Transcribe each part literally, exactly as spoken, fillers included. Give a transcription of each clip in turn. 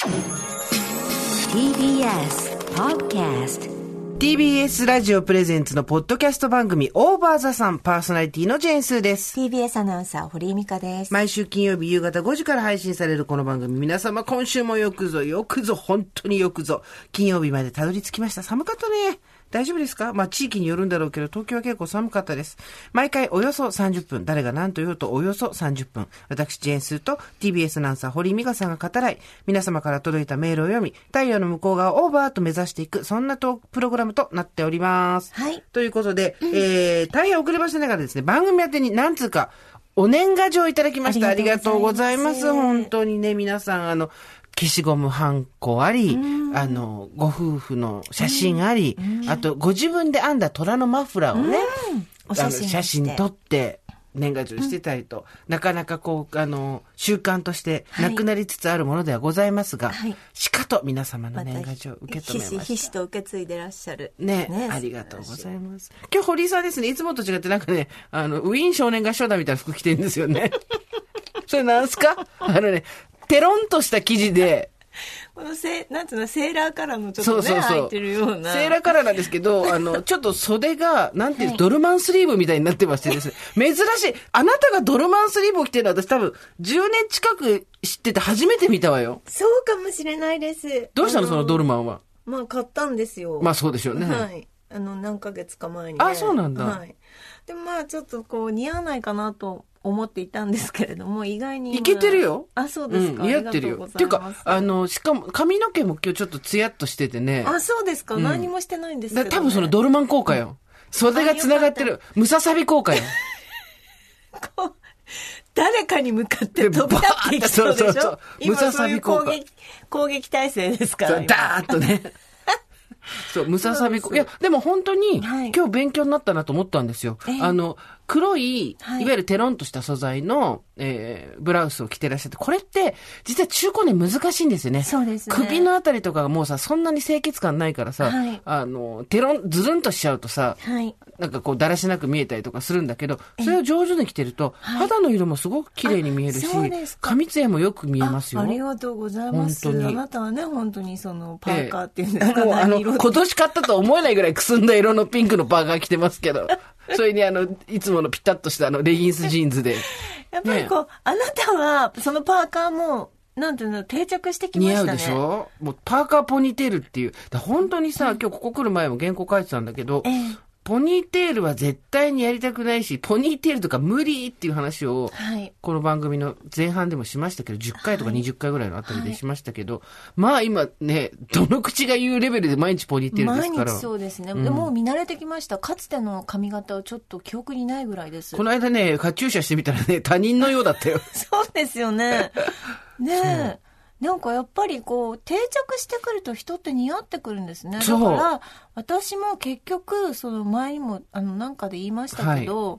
ティービーエス Podcast。 ティービーエス ラジオプレゼンツのポッドキャスト番組オーバーザさん、パーソナリティのジェーンスーです。 ティービーエス アナウンサー堀井美香です。 毎週金曜日夕方ごじから配信されるこの番組、皆様今週もよくぞよくぞ本当によくぞ金曜日までたどり着きました。寒かったね。大丈夫ですか？まあ地域によるんだろうけど東京は結構寒かったです。毎回およそさんじゅっぷん、誰が何と言おうとおよそさんじゅっぷん、私ジェーンスーと ティービーエス アナウンサー堀井美香さんが語らい、皆様から届いたメールを読み、太陽の向こう側をオーバーと目指していく、そんなトークプログラムとなっております。 はい。 ということで、うん、えー、大変遅ればせながらですね、番組宛てに何通かお年賀状いただきました。ありがとうございます。本当にね、皆さん、あの、消しゴムハンコあり、あの、ご夫婦の写真あり、あと、ご自分で編んだ虎のマフラーをね、 お写真あの写真撮って、年賀状してたりと、うん、なかなかこう、あの、習慣としてなくなりつつあるものではございますが、はい、しかと皆様の年賀状を受け止めました。 ひしひしと受け継いでらっしゃる。 ね、ね、ありがとうございます。今日堀井さんですね、いつもと違ってなんかね、あの、ウィーン少年合唱団みたいな服着てるんですよね。それなんすか？あのね、テロンとした生地で、 このせ、なんつうの、セーラーカラーのちょっとね、そうそうそう、入ってるような。 セーラーカラーなんですけど、あの、ちょっと袖が、なんていう、はい、ドルマンスリーブみたいになってましてですね。珍しい。あなたがドルマンスリーブを着てるのは私多分、じゅうねん近く知ってて初めて見たわよ。 そうかもしれないです。 どうしたのそのドルマンは。 まあ、買ったんですよ。 まあそうでしょうね。 はい。あの、何ヶ月か前に、ね。 あ、そうなんだ。 はい。でもまあ、ちょっとこう、似合わないかなと思っていたんですけれども、意外に。 いけてるよ。 あ、そうですか。 うん、似合ってるよ。っていうか、あの、しかも、髪の毛も今日ちょっとツヤっとしててね。 あ、そうですか。うん、何もしてないんですけど、ね。 多分そのドルマン効果よ。袖が繋がってる。ムササビ効果よ。 こう、誰かに向かって飛び立っていきそうでしょ。そうそうそう。ムササビ効果。攻撃、攻撃体制ですから。 そう、ダーッとね。そう、ムササビ効果。いや、でも本当に、はい、今日勉強になったなと思ったんですよ。えー、あの、黒い、はい、いわゆるテロンとした素材の、えー、ブラウスを着てらっしゃって、これって、実は中古年難しいんですよね。 そうですね。 首のあたりとかがもうさ、そんなに清潔感ないからさ、はい、あの、テロン、ズルンとしちゃうとさ、はい、なんかこう、だらしなく見えたりとかするんだけど、それを上手に着てると、肌の色もすごく綺麗に見えるし、髪ツヤもよく見えますよ。 ありがとうございます。本当に。あなたはね、本当にその、パーカーっていうんですか、 えー、もうあの、今年買ったとは思えないぐらいくすんだ色のピンクのパーカー着てますけど、それにあの、いつものピタッとしたあの、レギンスジーンズで。 やっぱりこう、ね、あなたは、そのパーカーも、なんていうの、定着してきましたね。 似合うでしょ？もう、パーカーポニーテールっていう。だ本当にさ、うん、今日ここ来る前も原稿書いてたんだけど、えーポニーテールは絶対にやりたくないし、ポニーテールとか無理っていう話を、はい、この番組の前半でもしましたけど、じゅっかいとかにじゅっかいぐらいのあたりでしましたけど、はい、まあ今ね、どの口が言うレベルで毎日ポニーテールですから。 毎日そうですね。うん、でもう見慣れてきました。かつての髪型はちょっと記憶にないぐらいです。 この間ね、カチューシャしてみたらね、他人のようだったよ。 そうですよね。ねえ。なんかやっぱりこう定着してくると人って似合ってくるんですね。だから私も結局その前にもあのなんかで言いましたけど、はい、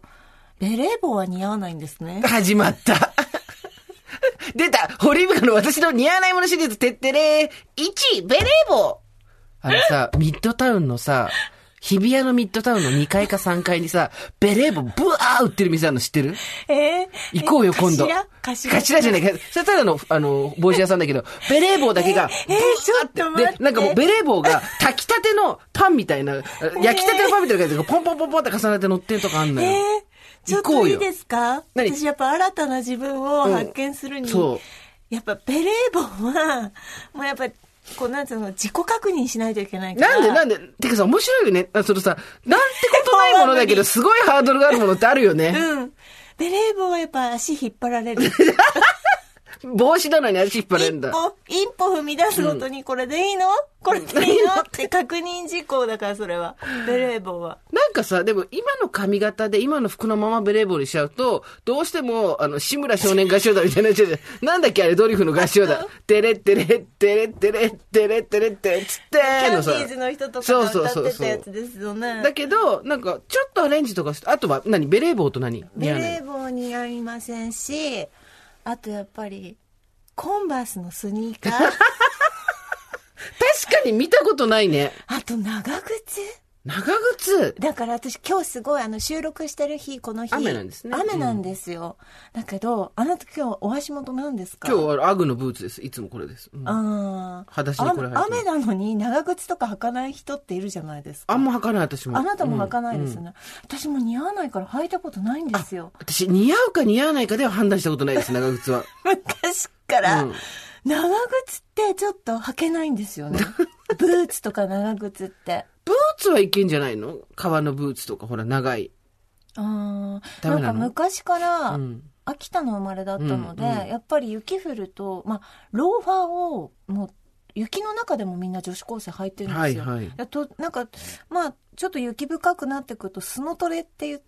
ベレー帽は似合わないんですね。 始まった。出たホリーブカの私の似合わないものシリーズてってれーいちベレー帽。あのさミッドタウンのさ日比谷のミッドタウンのにかいかさんかいにさ、ベレー帽ブワー売ってる店あるの知ってる？ えー、 行こうよ、今度。 頭頭頭じゃないか。それただの、あの、帽子屋さんだけど、ベレー帽だけが、 えー、えー、ちょっと待って。 で、なんかもうベレー帽が炊きたてのパンみたいな、焼きたてのパンみたいな感じで、ポンポンポンポンって重ねて乗ってるとかあんのよ。 えー、ちょっといいですか？私やっぱ新たな自分を発見するに、うん、そう。やっぱベレー帽は、もうやっぱ、こうなんつうの自己確認しないといけないから。 なんでなんでてかさ面白いよね。そのさなんてことないものだけどすごいハードルがあるものってあるよね。 うん。ベレー帽はやっぱ足引っ張られる。 帽子なのに足引っ張られるんだ。 一歩一歩踏み出すごとにこれでいいの？うん、これでいいのって確認事項だからそれはベレー帽は。 なんかさでも今の髪型で今の服のままベレー帽にしちゃうとどうしてもあの志村少年合唱団みたいになっちゃうじゃん。なんだっけあれドリフの合唱団。テレテレテレテレテレテレテつってのさ。キャンディーズの人とかが歌ってたやつですよね。 だけどなんかちょっとアレンジとかしてあとは何ベレー帽と何？ ベレー帽似合いませんし、あとやっぱりコンバースのスニーカー。 確かに見たことないね。 あと長靴。 長靴だから私今日すごいあの収録してる日、この日。 雨なんですね。 雨なんですよ。うん、だけど、あなた今日お足元なんですか？ 今日はアグのブーツです。いつもこれです。うん、ああ。裸足にこれ履いて。 雨なのに長靴とか履かない人っているじゃないですか。 あんま履かない私も。 あなたも履かないですよね。うんうん、私も似合わないから履いたことないんですよ。 私似合うか似合わないかでは判断したことないです、長靴は。 昔から。うん、長靴ってちょっと履けないんですよね。ブーツとか長靴って。 ブーツはいけんじゃないの？革のブーツとかほら長い。 ああ。なんか昔から、秋田の生まれだったので、うんうん、やっぱり雪降ると、まあ、ローファーをもう雪の中でもみんな女子高生履いてるんですよ。はいはい、やとなんか、まあ、ちょっと雪深くなってくるとスノトレって言って、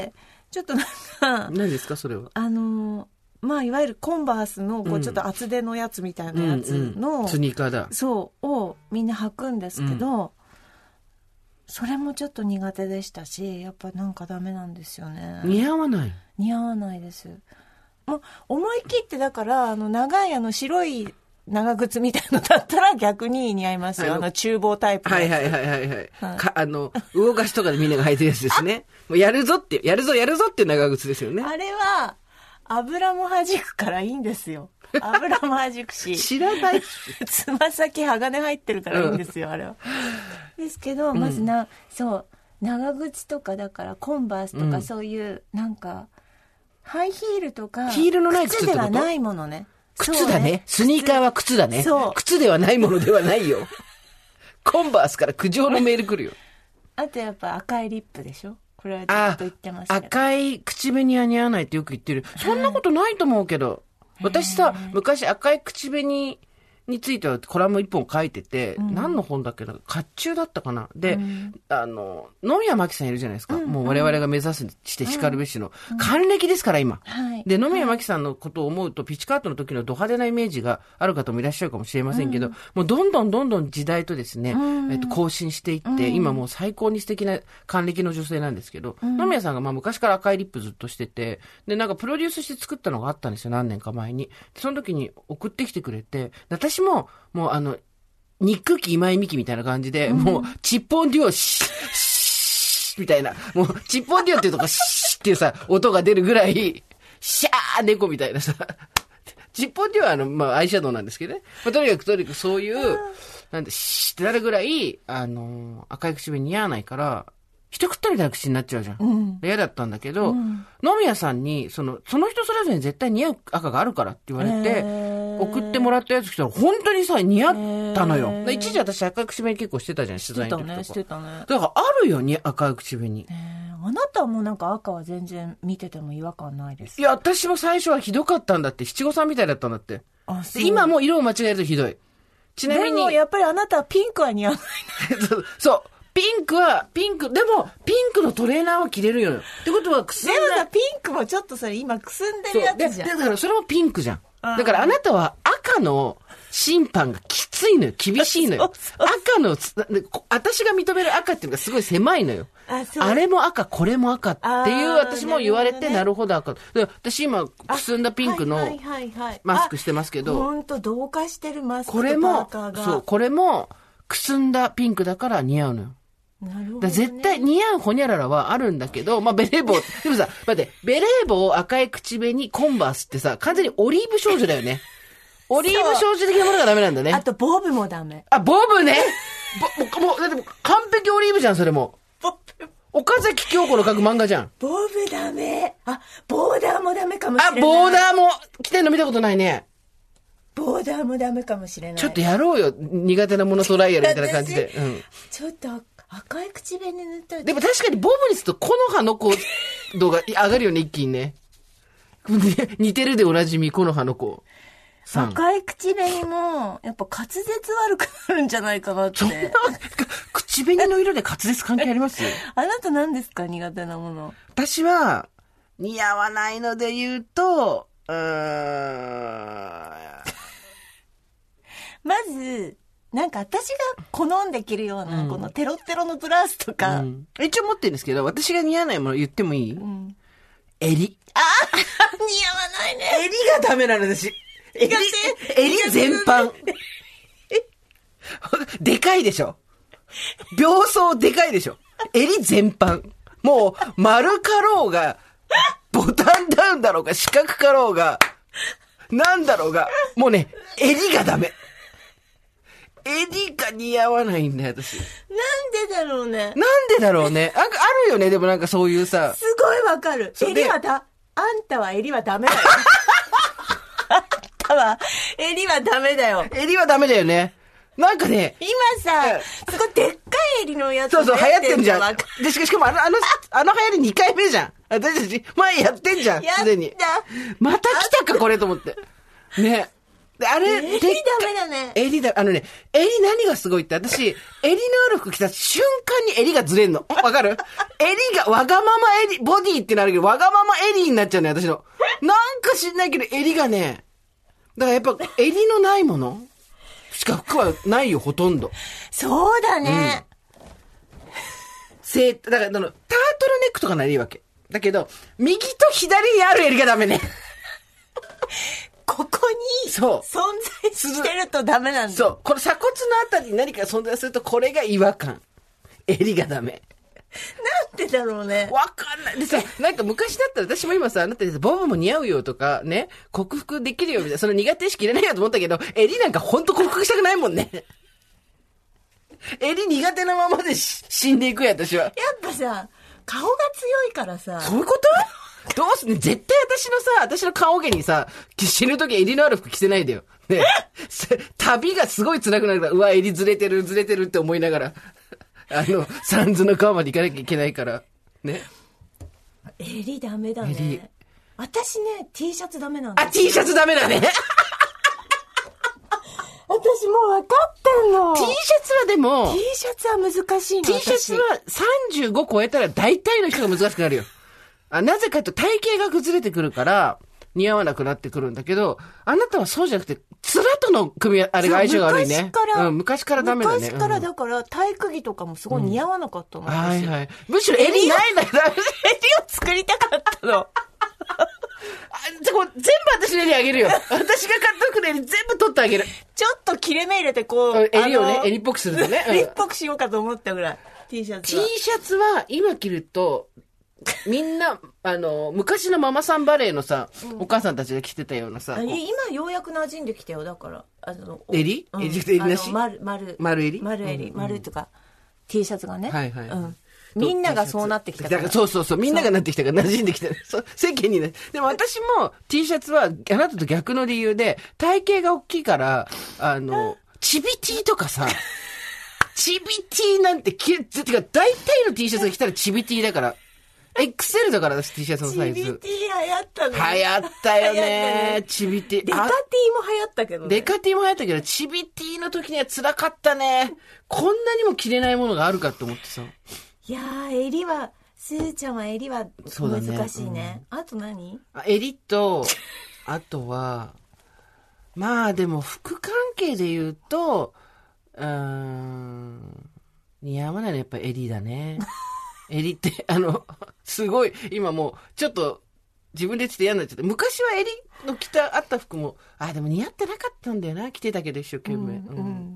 うん、ちょっとなんか。 何ですかそれは。 あの、まあ、いわゆるコンバースのこうちょっと厚手のやつみたいなやつの、 うんうん、スニーカーだ。 そう、をみんな履くんですけど、うん、それもちょっと苦手でしたし、やっぱなんかダメなんですよね。 似合わない？ 似合わないです。もう思い切ってだからあの長いあの白い長靴みたいのだったら逆に似合いますよ。あの、あの厨房タイプのやつ。 はいはいはいはいはい。はい、かあの動かしとかでみんなが履いてるやつですね。もうやるぞってやるぞやるぞっていう長靴ですよね。 あれは油も弾くからいいんですよ。油も弾くし。 知らない。 つま先鋼入ってるからいいんですよ、うん、あれは。ですけど、まずな、うん、そう、長靴とかだからコンバースとかそういう、うん、なんか、ハイヒールとか、 ヒールのない靴ってこと？ 靴ではないものね。 靴だね。ねスニーカーは靴だね。そう。靴ではないものではないよ。コンバースから苦情のメール来るよ。 あとやっぱ赤いリップでしょ？これはずっと言ってますけど。 赤い口紅は似合わないってよく言ってる。そんなことないと思うけど。私さ、昔赤い口紅についてはコラム一本書いてて、うん、何の本だっけな、甲冑だったかな。で、うん、あの、野宮真紀さんいるじゃないですか。うん、もう我々が目指すして叱るべしの、うん、還暦ですから今。はい、で、野宮真紀さんのことを思うと、ピチカートの時のド派手なイメージがある方もいらっしゃるかもしれませんけど、うん、もうどんどんどんどん時代とですね、うん、えっと、更新していって、うん、今もう最高に素敵な還暦の女性なんですけど、うん、野宮さんがまあ昔から赤いリップずっとしてて、で、なんかプロデュースして作ったのがあったんですよ、何年か前に。その時に送ってきてくれて、私も、もうあの、肉機今井美樹みたいな感じで、うん、もう、チッポンデュオシッ、シッ、みたいな、もう、チッポンデュオっていうとこ、シッっていうさ、音が出るぐらい、シャー猫みたいなさ、チッポンデュオはあの、まあ、アイシャドウなんですけどね。まあ、とにかくとにかくそういう、なんで、シーってなるぐらい、あの、赤い口紅似合わないから、一食ったみたいな口になっちゃうじゃん。うん、嫌だったんだけど、うん、野宮さんに、その、その人それぞれに絶対似合う赤があるからって言われて、送ってもらったやつ来たら、本当にさ、似合ったのよ。一時私赤い口紅結構してたじゃん、取材の時とか。 してたね、してたね。 だからあるよ、に赤い口紅。 あなたもなんか赤は全然見てても違和感ないです。 いや、私も最初はひどかったんだって、七五三みたいだったんだって。あ、そう。で今も色を間違えるとひどい。ちなみに。 でもやっぱりあなたはピンクは似合わない。 そう。ピンクは、ピンク、でも、ピンクのトレーナーは着れるよ。ってことは、くすんだ。 でもさ、ピンクもちょっとそれ今くすんでるやつじゃん。 だからそれもピンクじゃん。だからあなたは赤の審判がきついのよ。厳しいのよ。赤の、私が認める赤っていうのがすごい狭いのよ。あ, あれも赤、これも赤っていう私も言われて、なるほど赤。で私今、くすんだピンクのマスクしてますけど。 ほんと、同化してるマスクとパーカーが。 これも、そう、これも、くすんだピンクだから似合うのよ。 なるほどね、 だ絶対似合うホニャララはあるんだけど、まあ、ベレー帽、でもさ、待って、ベレー帽、赤い口紅、コンバースってさ、完全にオリーブ少女だよね。オリーブ少女的なものがダメなんだね。 あと、ボブもダメ。 あ、ボブねぼもう、だってもう完璧オリーブじゃん、それも。ボブ。岡崎京子の書く漫画じゃん。 ボブダメ。あ、ボーダーもダメかもしれない。 あ、ボーダーも着てんの見たことないね。 ボーダーもダメかもしれない。 ちょっとやろうよ。苦手なものトライアルみたいな感じで。うん。 ちょっと赤い口紅塗ったら。 でも確かにボブにすると木の葉の子度が上がるよね、一気にね。似てるでおなじみ、木の葉の子。 赤い口紅も、やっぱ滑舌悪くなるんじゃないかなって。そんな、 口紅の色で滑舌関係ありますあなた何ですか、苦手なもの。 私は、似合わないので言うと、うーん。 まず、なんか私が好んで着るような、うん、このテロテロのブラウスとか、うん、 一応持ってるんですけど、私が似合わないもの言ってもいい、うん、襟。 ああ似合わないね。 襟がダメなの私。襟、襟全般。でかいでしょ。秒相でかいでしょ。 襟全般。もう、丸かろうが、ボタンダウンだろうが、四角かろうが、なんだろうが、もうね、襟がダメ。襟が似合わないんだよ、私。 なんでだろうね。 なんでだろうね。あ、あるよね、でもなんかそういうさ。 すごいわかる。 そうで襟はだ、あんたは襟はダメだよ。あんたは襟はダメだよ。 襟はダメだよね。なんかね。 今さ、すごいでっかい襟のやつそうそう、流行ってんじゃん。 わかで、しかしかもあの、あの、あの流行りにかいめじゃん。私たち、前やってんじゃん、 やったすでに。また来たか、これと思って。ね。で、あれ、 襟ダメだね。 襟だ、あのね、襟何がすごいって、私、襟のある服着た瞬間に襟がずれんの。わかる？襟がわがまま襟、ボディってなるけど、わがまま襟になっちゃうのよ、私の。なんか知んないけど、襟がね、だからやっぱ、襟のないものしか服はないよ、ほとんど。 そうだね。 うん、せだから、あの、タートルネックとかならいいわけ。だけど、右と左にある襟がダメね。 ここにそう存在してるとダメなんだ。 そう。この鎖骨のあたりに何か存在すると、これが違和感。襟がダメ。 なんでだろうね。 わかんない。でさ、なんか昔だったら私も今さ、あなたにさ、ボブも似合うよとか、ね、克服できるよみたいな、その苦手意識いらないよと思ったけど、襟なんかほんと克服したくないもんね。襟苦手なままで死んでいくや、私は。 やっぱさ、顔が強いからさ。 そういうことどうすんね、絶対私のさ、私の顔毛にさ、死ぬとき襟のある服着せないでよ。ね。旅がすごい辛くなるから、うわ、襟ずれてる、ずれてるって思いながら、あの、サンズの川まで行かなきゃいけないから。ね。 襟ダメだね。 襟。 私ね、T シャツダメなんだ。 あ、T シャツダメだね。 私もう分かってんの。 T シャツはでも、 T シャツは難しいの。 T シャツはさんじゅうご超えたら大体の人が難しくなるよ。あ、なぜかと体型が崩れてくるから、似合わなくなってくるんだけど、あなたはそうじゃなくて、面との組み合わあれが相性が悪いね。 昔から、 うん、昔からダメだね。 昔からだから、体育着とかもすごい似合わなかったの。 うん、はいはい。むしろ襟ないんだけど、襟を作りたかったの。 あ、じゃこ全部私の襟あげるよ。私が買った服の襟全部取ってあげる。 ちょっと切れ目入れてこう。 襟をね、襟っぽくするとね。 襟っぽくしようかと思ったぐらい。T シャツは。 T シャツは今着ると、みんな、あの、昔のママさんバレーのさ、うん、お母さんたちが着てたようなさ。 今ようやく馴染んできたよ、だから。あの襟、うん、襟襟なし丸、丸。 丸襟丸襟、うん、丸とか、T シャツがね。 はいはい。うんみんながそうなってきたから。 だからそうそうそう。みんながなってきたから馴染んできた。そう。世間にね。でも私も T シャツはあなたと逆の理由で、体型が大きいから、あの、チビ T とかさ、チビ T なんて着る、てか大体の T シャツが着たらチビ T だから。エックスエル だから私 T シャツのサイズ。 チビ T 流行ったね。 流行ったよね。チビ T。 デカ T も流行ったけどね。 デカ T も流行ったけど、チビ T の時には辛かったね。こんなにも着れないものがあるかと思ってさ。 いやー、襟は、すーちゃんは襟は難しいね。ねうん、あと何？ あ、襟と、あとは、まあでも服関係で言うと、うーん、似合わないのはやっぱ襟だね。襟って、あの、すごい、今もう、ちょっと、自分でちょっと嫌になっちゃって、昔は襟の着た、あった服も、あ、でも似合ってなかったんだよな、着てたけど一生懸命。うん。うん、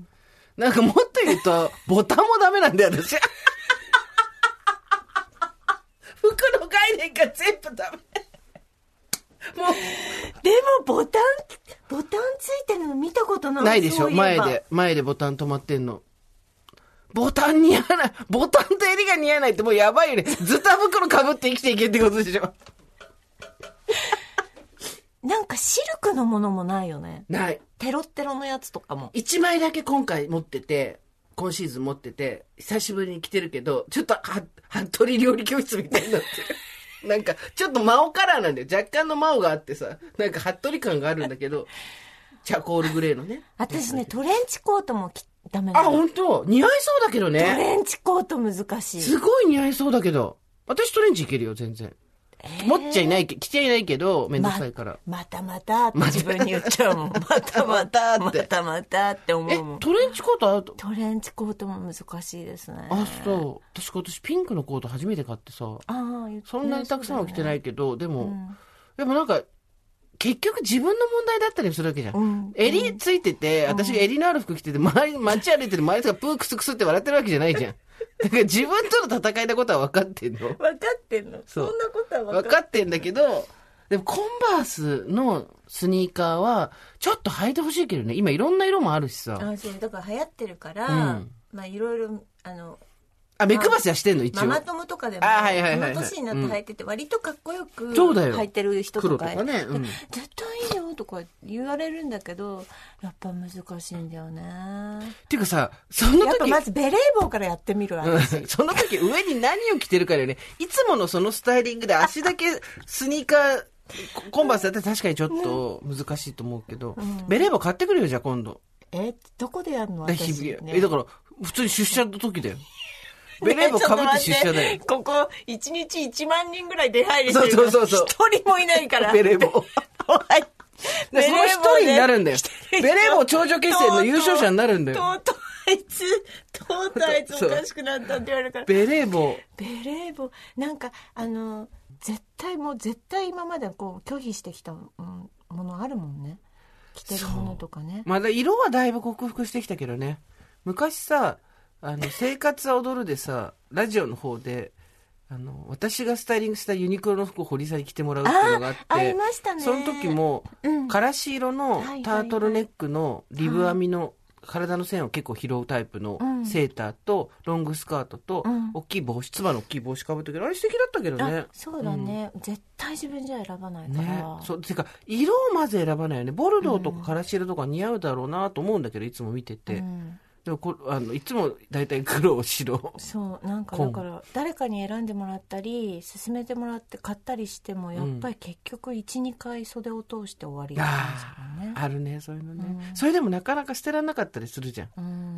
なんかもっと言うと、ボタンもダメなんだよ、私。服の概念が全部ダメ。もう。 でもボタン、ボタンついてるの見たことない。 ないでしょ、前で、前でボタン止まってんの。ボタン似合わない。ボタンと襟が似合わないってもうやばいよね。ズタ袋被って生きていけってことでしょ。 なんかシルクのものもないよね。 ない。 テロッテロのやつとかも。 一枚だけ今回持ってて、今シーズン持ってて、久しぶりに着てるけど、ちょっとは、服部料理教室みたいになってる。なんか、ちょっとマオカラーなんだよ。若干のマオがあってさ、なんか服部感があるんだけど、チャコールグレーのね。 私ね、トレンチコートも着ダメなの。 あ、本当似合いそうだけどね。 トレンチコート難しい。 すごい似合いそうだけど。私トレンチいけるよ、全然。えー、持っちゃいないけ、着ちゃいないけど、めんどくさいから。 ま、またまたって自分に言っちゃうもん。またまたって。またまたって思うもん。 え、トレンチコートあるとトレンチコートも難しいですね。 あ、そう。私今年ピンクのコート初めて買ってさ。ああ、言ってそんなにたくさんは着てないけど、でも、うん、でもなんか、結局自分の問題だったりするわけじゃん。うん、襟ついてて、うん、私が襟のある服着てて、周り、街歩いてる周りとかプークスクスって笑ってるわけじゃないじゃん。 だから自分との戦いのことは分かってんの。 分かってんの。そんなことは分かってん分かってんだけど、でもコンバースのスニーカーはちょっと履いてほしいけどね。今いろんな色もあるしさ。 あ、そうだから流行ってるから、うん、まあいろいろあのあ、目配せはしてんの一応。 ママ友とかでも、 あ、はいはいはいはい、 この年になって履いてて、割とかっこよくそうだよ履いてる人とか、 黒とかね、うん、 絶対いいよとか言われるんだけど、やっぱ難しいんだよね。 っていうかさ、その時やっぱまずベレー帽からやってみるわ、 うん、その時上に何を着てるかだよね。いつものそのスタイリングで足だけスニーカーコンバースだったら確かにちょっと難しいと思うけど、うん、ベレー帽買ってくるよ、じゃあ今度。 え、どこでやるの私、ね、 え、だから普通に出社の時だよ。ベレー帽かぶって出社だよ。 ここいちにちいちまんにんぐらい出入りしてるから、 そうそうそうそう、 一人もいないからベレー帽その一人になるんだよ。ベレー帽頂上決戦の優勝者になるんだよ。 とうとうあいつとうとうあいつおかしくなったって言われるから。 ベレー帽ベレー帽なんかあの絶対もう絶対今までこう拒否してきた、うん、ものあるもんね。着てるものとかね。 まだ色はだいぶ克服してきたけどね。昔さ、あの生活は踊るでさ、ラジオの方であの私がスタイリングしたユニクロの服を堀さんに着てもらうっていうのがあって、 あ, ありましたね。 その時も、うん、からし色のタートルネックのリブ編みの体の線を結構拾うタイプのセーターとロングスカートと大きい帽子、つばの大きい帽子かぶったけど、あれ素敵だったけどね。 そうだね、うん、絶対自分じゃ選ばないから、ね、 そうてか色をまず選ばないよね。ボルドーとかからし色とか似合うだろうなと思うんだけど、いつも見てて、うん、でもこあのいつもだいたい黒白。 そうなんかだから誰かに選んでもらったり勧めてもらって買ったりしても、やっぱり結局 いち,に 回袖を通して終わりなんですよね。 あ, あるねそういうのね、うん、それでもなかなか捨てられなかったりするじゃん、うん、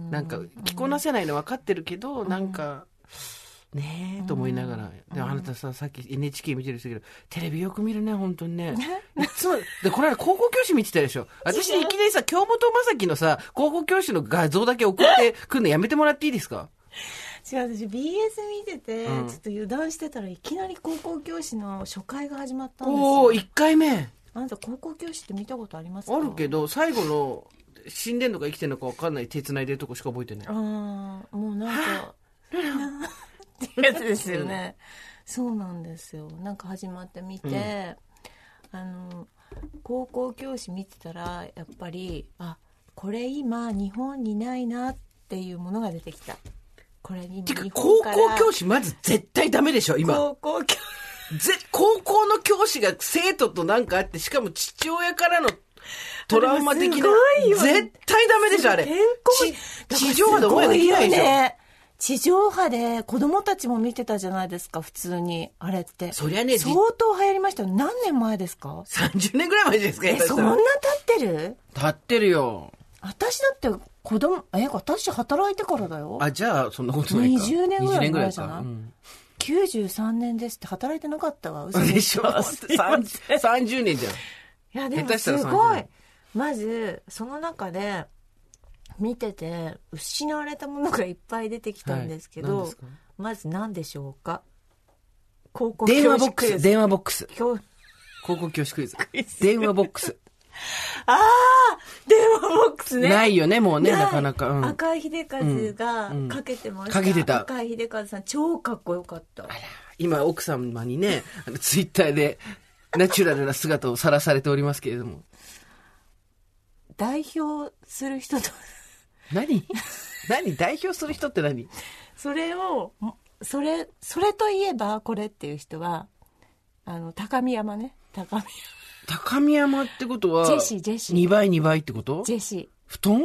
なんか着こなせないの分かってるけど、うん、なんかねえと思いながら、うん、であなたささっき エヌエイチケー 見てる人だけどテレビよく見るね本当にねいつもでこの間高校教師見てたでしょ。私いきなりさ京本正樹のさ高校教師の画像だけ送ってくるのやめてもらっていいですか。 違う、私 ビーエス 見てて、うん、ちょっと油断してたらいきなり高校教師の初回が始まったんですよ。 おーいっかいめ。 あなた高校教師って見たことありますか。 あるけど最後の死んでんのか生きてんのか分かんない手繋いでるとこしか覚えてない。 ああもうなんかってやつですよね、うん、そうなんですよ。なんか始まってみて、うん、あの高校教師見てたらやっぱりあこれ今日本にないなっていうものが出てきた。これ今日本から高校教師まず絶対ダメでしょ今。 高校教ぜ高校の教師が生徒となんかあって、しかも父親からのトラウマ的な絶対ダメでしょあれ。地上波で応援できないでしょ、ね、 地上波で子供たちも見てたじゃないですか普通に。あれってそりゃね相当流行りましたよ。何年前ですか。 さんじゅうねんぐらい前ですか。 えそんな経ってる。 経ってるよ。 私だって子供え私働いてからだよ。 あじゃあそんなことないか。 にじゅうねんぐらい前じゃない、うん、きゅうじゅうさんねんですって働いてなかったわ。嘘でしょさんじゅうねんじゃん。 いやでもすごい。まずその中で見てて失われたものがいっぱい出てきたんですけど、はい、まず何でしょうか。高校教師クイズ。 電話ボックス高校教師クイズ電話ボックスああ電話ボックスね。 ないよねもうねなかなか、うん、 赤井秀和がかけてました、 うんうん、かけてた。 赤井秀和さん超かっこよかった。 あら今奥様にねあのツイッターでナチュラルな姿を晒されておりますけれども代表する人と何何代表する人って何。 それをそれそれといえばこれっていう人はあの高見山ね。高見山高見山ってことはジェシージェシーにばいにばいってこと。 ジェシー布団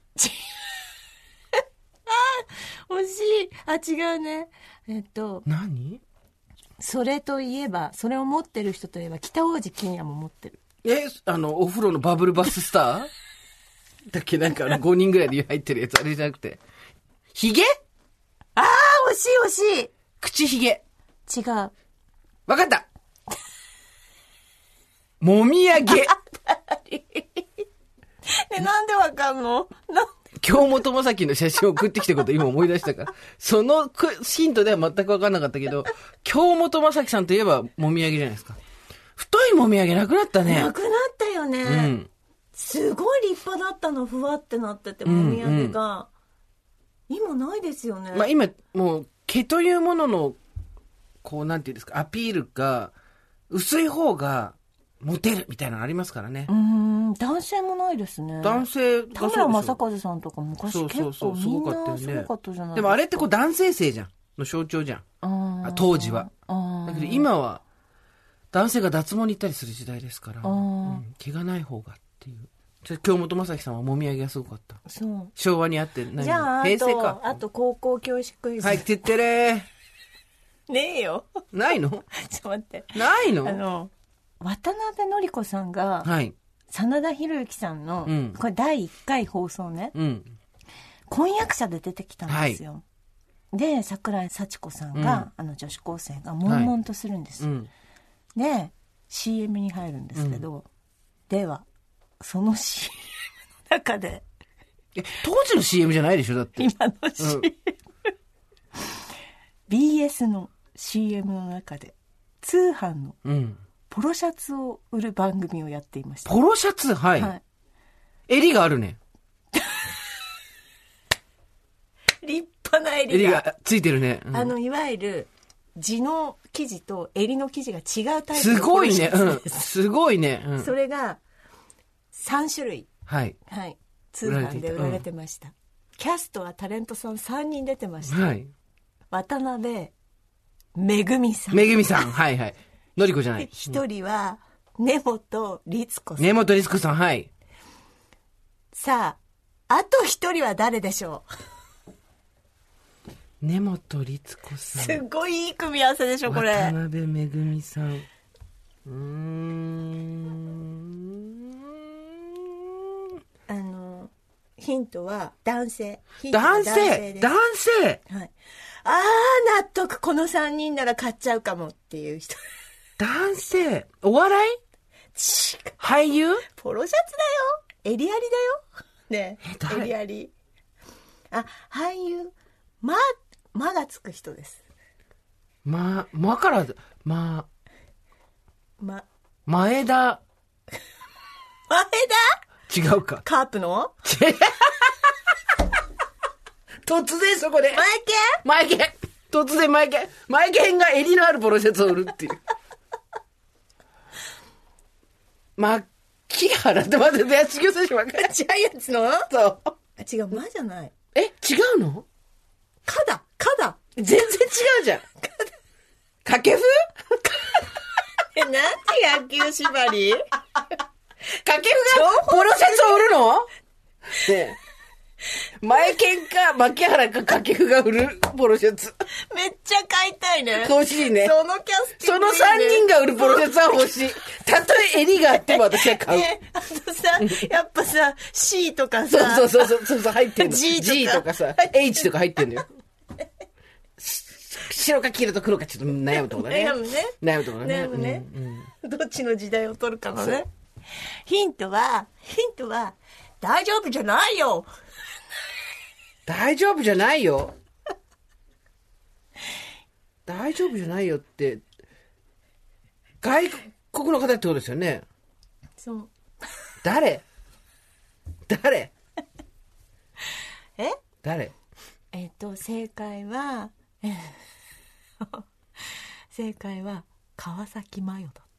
あ惜しい。あ違うね。えっと何それといえばそれを持ってる人といえば北大路欣也も持ってる。 えあのお風呂のバブルバススターだっけ。なんかあのごにんぐらいで入ってるやつあれじゃなくてヒゲ。 あー惜しい惜しい。 口ヒゲ違う。わかったもみあげえなんでわかんの。なん京本正樹の写真を送ってきたこと今思い出したからそのヒントでは全く分かんなかったけど京本正樹さんといえばもみあげじゃないですか。太いもみあげなくなったね。 なくなったよね、うん、すごい立派だったのふわってなっててもみあげが、うんうん、今ないですよね。 まあ、今もう毛というものの、こうなんていうんですか、アピールが、薄い方が、モテるみたいなのありますからね。 うん、男性もないですね。 男性が田村正和さんとか昔結構みんなすごかったじゃないですか。 でもあれってこう男性性じゃん。の象徴じゃん。あ当時は。だけど今は、男性が脱毛に行ったりする時代ですから、うん、毛がない方がっていう。京本政樹さんはもみあげがすごかった。 そう。 昭和にあって何、 じゃあ、 平成か。 あと高校教師クイズ。 はい、てってれー。 ねえよ。 ないの？ ちょっと待って。 ないの？ あの、渡辺典子さんが、はい、真田広之さんの、うん、これだいいっかい放送ね、うん、婚約者で出てきたんですよ。はい、で、桜井幸子さんが、うん、あの女子高生が悶々とするんです。はい、で、シーエム に入るんですけど、うん、では、その シーエム の中で。 え、当時の シーエム じゃないでしょだって。 今の シーエム、うん。ビーエス の シーエム の中で、通販の、うんポロシャツを売る番組をやっていました。 ポロシャツ、はい、はい。襟があるね。 立派な襟が。 襟がついてるね。 うん、あの、いわゆる、地の生地と襟の生地が違うタイプすごいね。うん。すごいね。うん、 それが、さんしゅるい。 はい。 はい。通販で売られてました。うん、キャストはタレントさんさんにん出てました。はい。渡辺、めぐみさん。 めぐみさん。はいはい。のりこじゃない。 一人は、根本律子さん。 根本律子さん、はい。 さあ、あと一人は誰でしょう？根本律子さん。 すごいいい組み合わせでしょ、これ。 渡辺めぐみさん。うーん。 あの、ヒントは男性。 ヒントは男性男性はい。あー、納得。このさんにんなら買っちゃうかもっていう人。 男性お笑い俳優ポロシャツだよ襟ありだよねえ襟ありあ俳優ままがつく人ですままからまま前田前田違うかカープの突然そこでマイケンマイケン突然マイケンマイケンが襟のあるポロシャツを売るっていう牧原って待って、野球選手分かる。 ジャイアンツのそう。 あ、違う、まじゃない。 え、違うのかだ、かだ。 全然違うじゃん。かだ。掛布え、なんで野球縛り掛布がポロシャツを売るのねえ。前剣か、牧原か掛布が売るポロシャツ。 めっちゃ買いたいね。 欲しいね。 そのキャスティングいいね。 そのさんにんが売るポロシャツは欲しい。たとえ襟があっても私は買う。 え、あとさ、やっぱさ、C とかさ。 そうそうそうそうそう、入ってんの。 G とか。 G とかさ、H とか入ってんのよ。白か黄色と黒かちょっと悩むとこだね。 悩むね。 悩むとこだね。 悩むね。うんうん、どっちの時代を取るかのね。ヒントは、ヒントは、大丈夫じゃないよ。 大丈夫じゃないよ。大丈夫じゃないよって、外国の方ってことですよね。 そう。 誰誰え誰えっと、正解は、正解は、川崎麻世だった。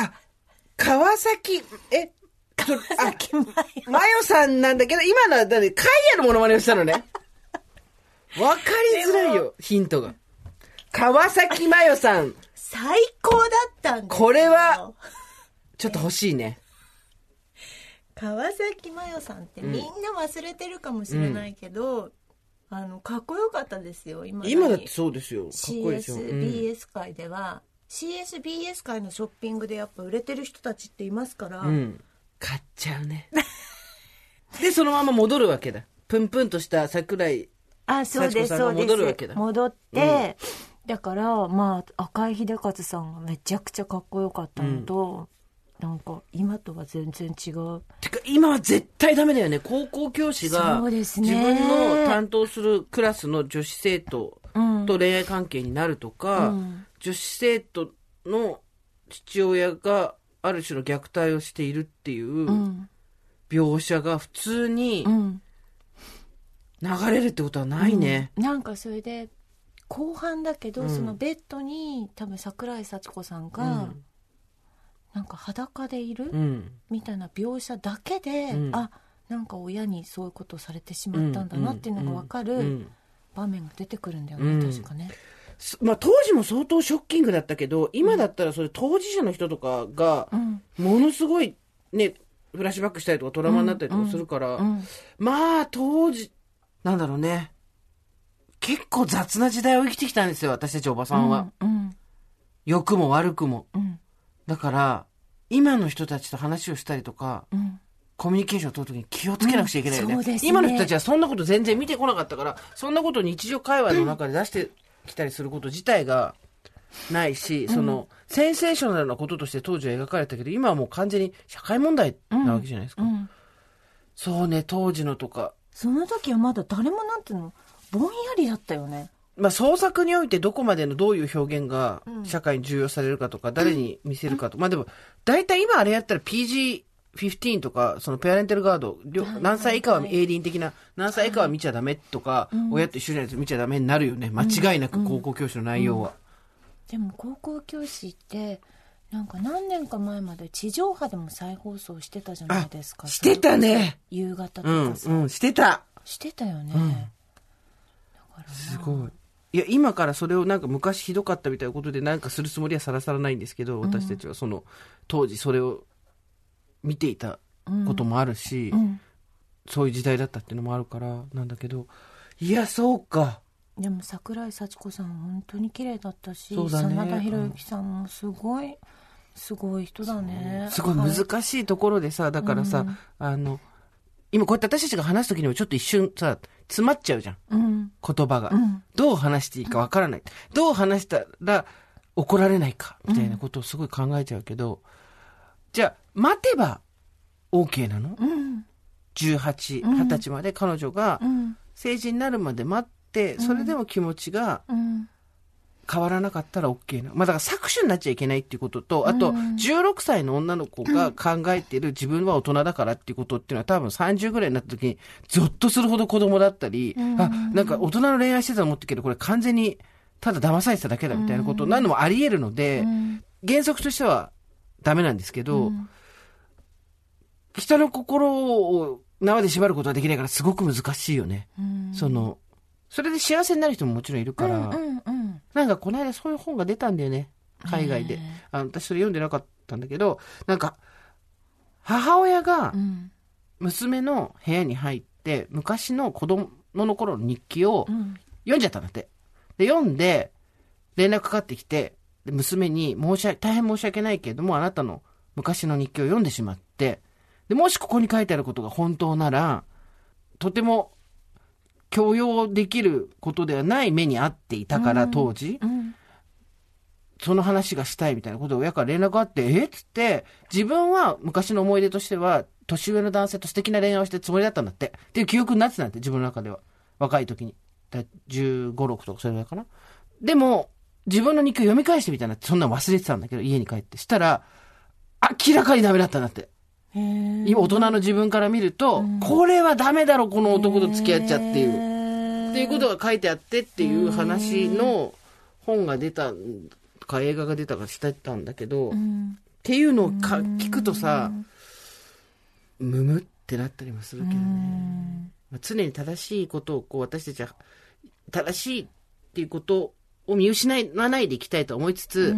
あ、川崎、え川崎麻世。 麻世さんなんだけど、今のは、だって、カイヤのモノマネをしたのね。わかりづらいよ、ヒントが。川崎麻世さん。 最高だったんですよ。 これは、ちょっと欲しいね。 川崎麻世さんってみんな忘れてるかもしれないけど、うん、あの、かっこよかったですよ、今。 今だってそうですよ。かっこいいですよ。 シーエスビーエス 界では、うん、シーエスビーエス 界のショッピングでやっぱ売れてる人たちっていますから。うん、 買っちゃうね。で、そのまま戻るわけだ。プンプンとした桜井幸子さんが戻るわけだ。 戻って、うん、だから、まあ、赤井秀和さんがめちゃくちゃかっこよかったのと、うん、なんか、今とは全然違う。 てか、今は絶対ダメだよね。高校教師が、 そうですね、 自分の担当するクラスの女子生徒と恋愛関係になるとか、うん、女子生徒の父親がある種の虐待をしているっていう描写が普通に流れるってことはないね。 うん、なんかそれで、 後半だけど、 うん、 そのベッドに多分桜井幸子さんが、うん、なんか裸でいる、うん、みたいな描写だけで、うん、あ、なんか親にそういうことをされてしまったんだなっていうのが分かる場面が出てくるんだよね、うん、確かね。 まあ、当時も相当ショッキングだったけど、今だったらそれ当事者の人とかがものすごいね、フラッシュバックしたりとかトラウマになったりとかするから、うんうんうん、まあ当時なんだろうね、結構雑な時代を生きてきたんですよ、私たちおばさんは、うんうん、良くも悪くも、うん、だから今の人たちと話をしたりとか、うん、コミュニケーションを取るときに気をつけなくちゃいけないよね、うん、そうですね。今の人たちはそんなこと全然見てこなかったから、そんなことを日常会話の中で出してきたりすること自体がないし、うん、そのセンセーショナルなこととして当時は描かれたけど、今はもう完全に社会問題なわけじゃないですか、うんうん、そうね、当時のとかその時はまだ誰もなんていうのぼんやりだったよね。 まあ、創作においてどこまでのどういう表現が社会に重要されるかとか、うん、誰に見せるかとか、まあでも大体今あれやったら ピージーフィフティーン とかそのペアレンタルガード、何歳以下は営林的な何歳以下は見ちゃダメとか、親と一緒じゃないと見ちゃダメになるよね、間違いなく高校教師の内容は、 うんうんうん、でも高校教師ってなんか何年か前まで地上波でも再放送してたじゃないですか。 してたね。 夕方とかさ、 うんうん、してたしてたよね、 うん、 だからすごい。いや今からそれをなんか昔ひどかったみたいなことでなんかするつもりはさらさらないんですけど、私たちはその当時それを見ていたこともあるし、うんうん、そういう時代だったっていうのもあるからなんだけど、いやそうか。 でも桜井幸子さん本当に綺麗だったし、 そうだね、 真田広之さんもすごいすごい人だね。 すごい難しいところでさ、はい、だからさ、うん、あの今こうやって私たちが話すときにもちょっと一瞬さ詰まっちゃうじゃん、うん、言葉が、うん、どう話していいかわからない、どう話したら怒られないかみたいなことをすごい考えちゃうけど、うん、じゃあ待てば OK なの、うん、じゅうはち、はたちまで彼女が成人になるまで待って、うん、それでも気持ちが変わらなかったら OK な、まあ、だから搾取になっちゃいけないっていうことと、あとじゅうろくさいの女の子が考えている自分は大人だからっていうことっていうのは多分さんじゅうぐらいになった時にゾッとするほど子供だったり、あ、なんか大人の恋愛してたと思ってるけどこれ完全にただ騙されてただけだみたいなことになるのもあり得るので、原則としてはダメなんですけど、人の心を縄で縛ることはできないからすごく難しいよね、そのそれで幸せになる人ももちろんいるから、うんうんうん、なんかこの間そういう本が出たんだよね、海外で。あの私それ読んでなかったんだけど、なんか母親が娘の部屋に入って昔の子供の頃の日記を読んじゃったんだって。で読んで連絡かかってきて、で娘に申し訳大変申し訳ないけれどもあなたの昔の日記を読んでしまって、でもしここに書いてあることが本当ならとても許容できることではない目に遭っていたから、うん、当時、うん、その話がしたいみたいなことを親から連絡があって、えっつって自分は昔の思い出としては年上の男性と素敵な恋愛をしてるつもりだったんだってっていう記憶になってたんだって、自分の中では若い時にじゅうご、ろくとかそれぐらいかな。でも自分の日記を読み返してみたいなってそんなの忘れてたんだけど、家に帰ってしたら明らかにダメだったんだって。今大人の自分から見ると、うん、これはダメだろこの男と付き合っちゃっていうっていうことが書いてあってっていう話の本が出たか映画が出たかしてたんだけど、うん、っていうのをか聞くとさ、むむってなったりもするけどね、まあ、常に正しいことをこう私たちは正しいっていうことを見失わないでいきたいと思いつつ、うん、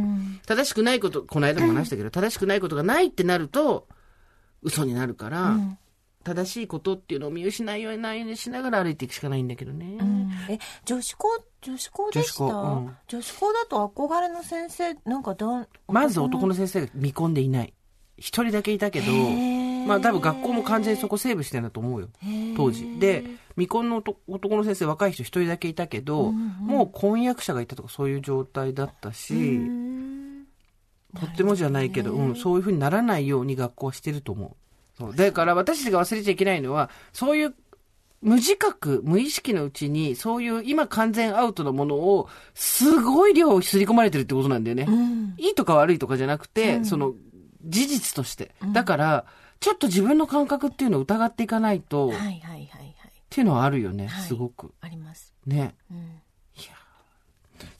正しくないこと、この間も話したけど、うん、正しくないことがないってなると嘘になるから、うん、正しいことっていうのを見失いようにないようにしながら歩いていくしかないんだけどね、うん、 え女子校女子校でした？女子校、うん、女子校だと憧れの先生なんかどまず男の先生が見込んでいない、一人だけいたけど、まあ多分学校も完全にそこセーブしてるんだと思うよ当時で。未婚の男の先生若い人一人だけいたけど、うんうん、もう婚約者がいたとかそういう状態だったし、とってもじゃないけど、うん、そういう風にならないように学校はしてると思う。そうだから私たちが忘れちゃいけないのは、そういう無自覚無意識のうちにそういう今完全アウトのものをすごい量刷り込まれてるってことなんだよね、うん、いいとか悪いとかじゃなくて、うん、その事実として、うん、だからちょっと自分の感覚っていうのを疑っていかないと、はいはいはいはい、っていうのはあるよね、はい、すごくありますね、 うん、いや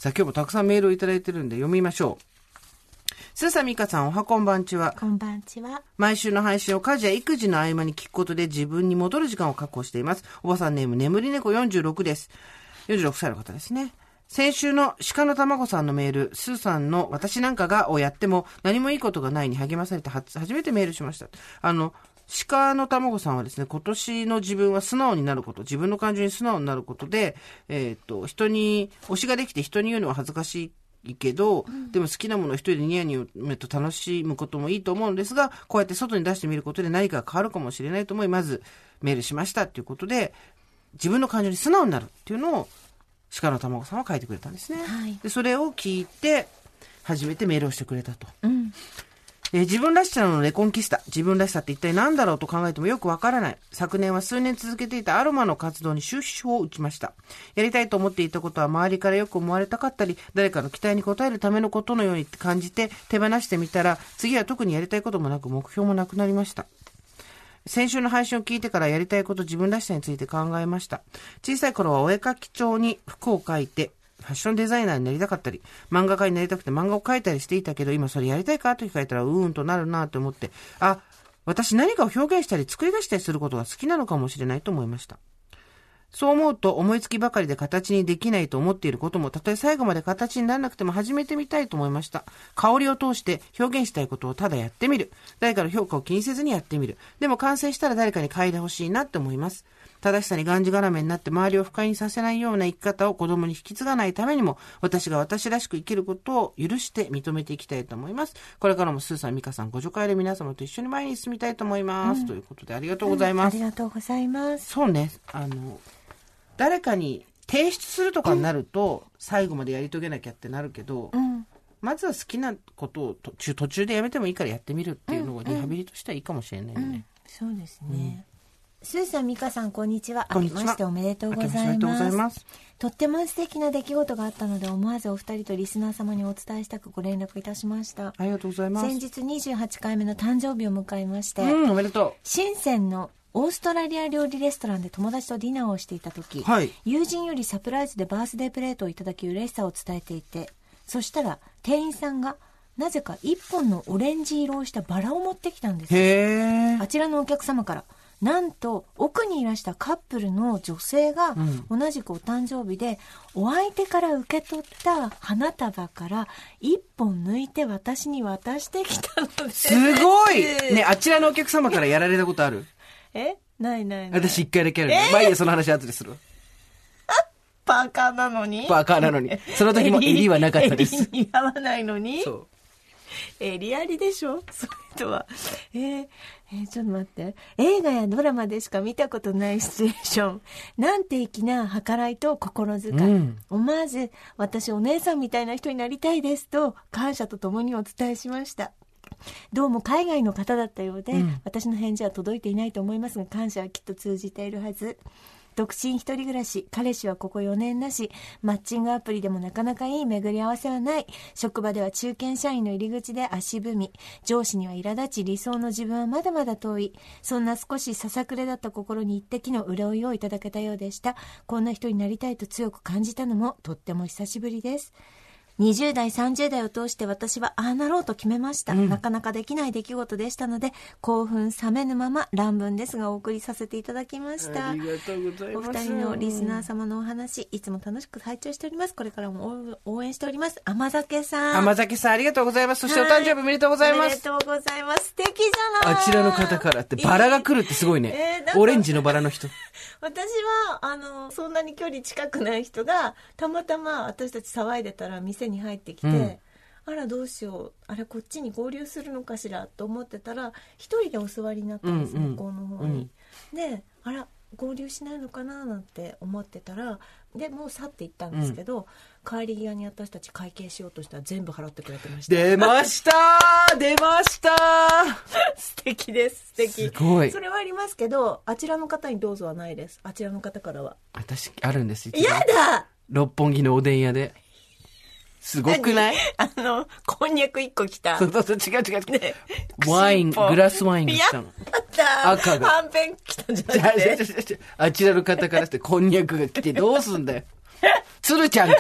さあ今日もたくさんメールをいただいてるんで読みましょう。すーさん、みかさん、おはこんばんちは。 こんばんちは。 毎週の配信を家事や育児の合間に聞くことで自分に戻る時間を確保しています。おばさんネーム、眠り猫よんじゅうろくです。よんじゅうろくさいの方ですね。先週の鹿の卵さんのメール、スーさんの私なんかがをやっても何もいいことがないに励まされて初めてメールしました。あの、鹿の卵さんはですね、今年の自分は素直になること、自分の感情に素直になることで、えっと、人に、推しができて人に言うのは恥ずかしいいいけど、うん、でも好きなものを一人でニヤニヤと楽しむこともいいと思うんですが、こうやって外に出してみることで何かが変わるかもしれないと思い、まずメールしましたっていうことで、自分の感情に素直になるっていうのを鹿の卵さんは書いてくれたんですね、はい、でそれを聞いて初めてメールをしてくれたと、うんえー、自分らしさのレコンキスタ、自分らしさって一体何だろうと考えてもよくわからない。昨年は数年続けていたアロマの活動に終止符を打ちました。やりたいと思っていたことは周りからよく思われたかったり、誰かの期待に応えるためのことのように感じて手放してみたら、次は特にやりたいこともなく目標もなくなりました。先週の配信を聞いてからやりたいこと、自分らしさについて考えました。小さい頃はお絵描き帳に服を描いてファッションデザイナーになりたかったり、漫画家になりたくて漫画を描いたりしていたけど、今それやりたいかと聞かれたらうーんとなるなと思って、あ、私何かを表現したり作り出したりすることが好きなのかもしれないと思いました。そう思うと思いつきばかりで形にできないと思っていることも、たとえ最後まで形にならなくても始めてみたいと思いました。香りを通して表現したいことをただやってみる。誰かの評価を気にせずにやってみる。でも完成したら誰かに嗅いでほしいなって思います。正しさにがんじがらめになって周りを不快にさせないような生き方を子供に引き継がないためにも、私が私らしく生きることを許して認めていきたいと思います。これからもスーさん、ミカさん、ご助会で皆様と一緒に前に進みたいと思います、うん、ということでありがとうございます、 うん、ありがとうございます。 そうね、あの誰かに提出するとかになると、うん、最後までやり遂げなきゃってなるけど、うん、まずは好きなことを途中、途中でやめてもいいからやってみるっていうのがリハビリとしてはいいかもしれないよね、うんうん、 そうですね、うん、スーさん、ミカさん、こんにちは。明けましておめでとうございます。おめでとうございます。とっても素敵な出来事があったので、思わずお二人とリスナー様にお伝えしたくご連絡いたしました。 ありがとうございます。 先日にじゅうはちかいめの誕生日を迎えまして、 うん、おめでとう。 深センのオーストラリア料理レストランで友達とディナーをしていた時、はい、友人よりサプライズでバースデープレートをいただき嬉しさを伝えていて、そしたら店員さんがなぜか一本のオレンジ色をしたバラを持ってきたんです。 へー。 あちらのお客様から、なんと奥にいらしたカップルの女性が同じくお誕生日で、うん、お相手から受け取った花束から一本抜いて私に渡してきたのです。 すごいね。あちらのお客様からやられたことある？ えないないない。 私一回だけある、ね。まあいいや、その話後でする。 バカなのにバカなのに。その時も襟はなかったです。 襟似合わないのに。 そう。 襟ありでしょそれとは。えー、えー、ちょっと待って。映画やドラマでしか見たことないシチュエーション。なんて粋な計らいと心遣い。うん、思わず、私お姉さんみたいな人になりたいですと、感謝とともにお伝えしました。どうも海外の方だったようで、うん、私の返事は届いていないと思いますが、感謝はきっと通じているはず。独身一人暮らし、彼氏はここよねんなし、マッチングアプリでもなかなかいい巡り合わせはない。職場では中堅社員の入り口で足踏み、上司には苛立ち、理想の自分はまだまだ遠い。そんな少しささくれだった心に一滴の潤いをいただけたようでした。こんな人になりたいと強く感じたのもとっても久しぶりです。にじゅう代さんじゅう代を通して私はああなろうと決めました、うん、なかなかできない出来事でしたので、興奮冷めぬまま乱文ですがお送りさせていただきました。 ありがとうございます。 お二人のリスナー様のお話、いつも楽しく拝聴しております。これからも応援しております。甘酒さん、 甘酒さんありがとうございます。そしてお誕生日おめでとうございます。 おめでとうございます。素敵じゃない。 あちらの方からってバラが来るってすごいね、えー、オレンジのバラの人。 私はあのそんなに距離近くない人がたまたま私たち騒いでたら店に入ってきて、うん、あらどうしよう、あれこっちに合流するのかしらと思ってたら一人でお座りになったんです、うんうん、向こうの方に、うん、であら合流しないのかななんて思ってたら、でもう去っていったんですけど、うん、帰り際に私たち会計しようとしたら全部払ってくれてました。 出ました出ました素敵です。素敵。 すごい。 それはありますけど、あちらの方にどうぞはないです。あちらの方からは。 私あるんです。 やだ。 六本木のおでん屋で。すごくない？ あのこんにゃくいっこ来た。 そうそうそう、違う違う違う、ね、ワイングラスワインが来たの。 やった赤がはんぺん来たんじゃなくて、 あちらの方からしてこんにゃくが来てどうすんだよ。鶴ちゃんかよ。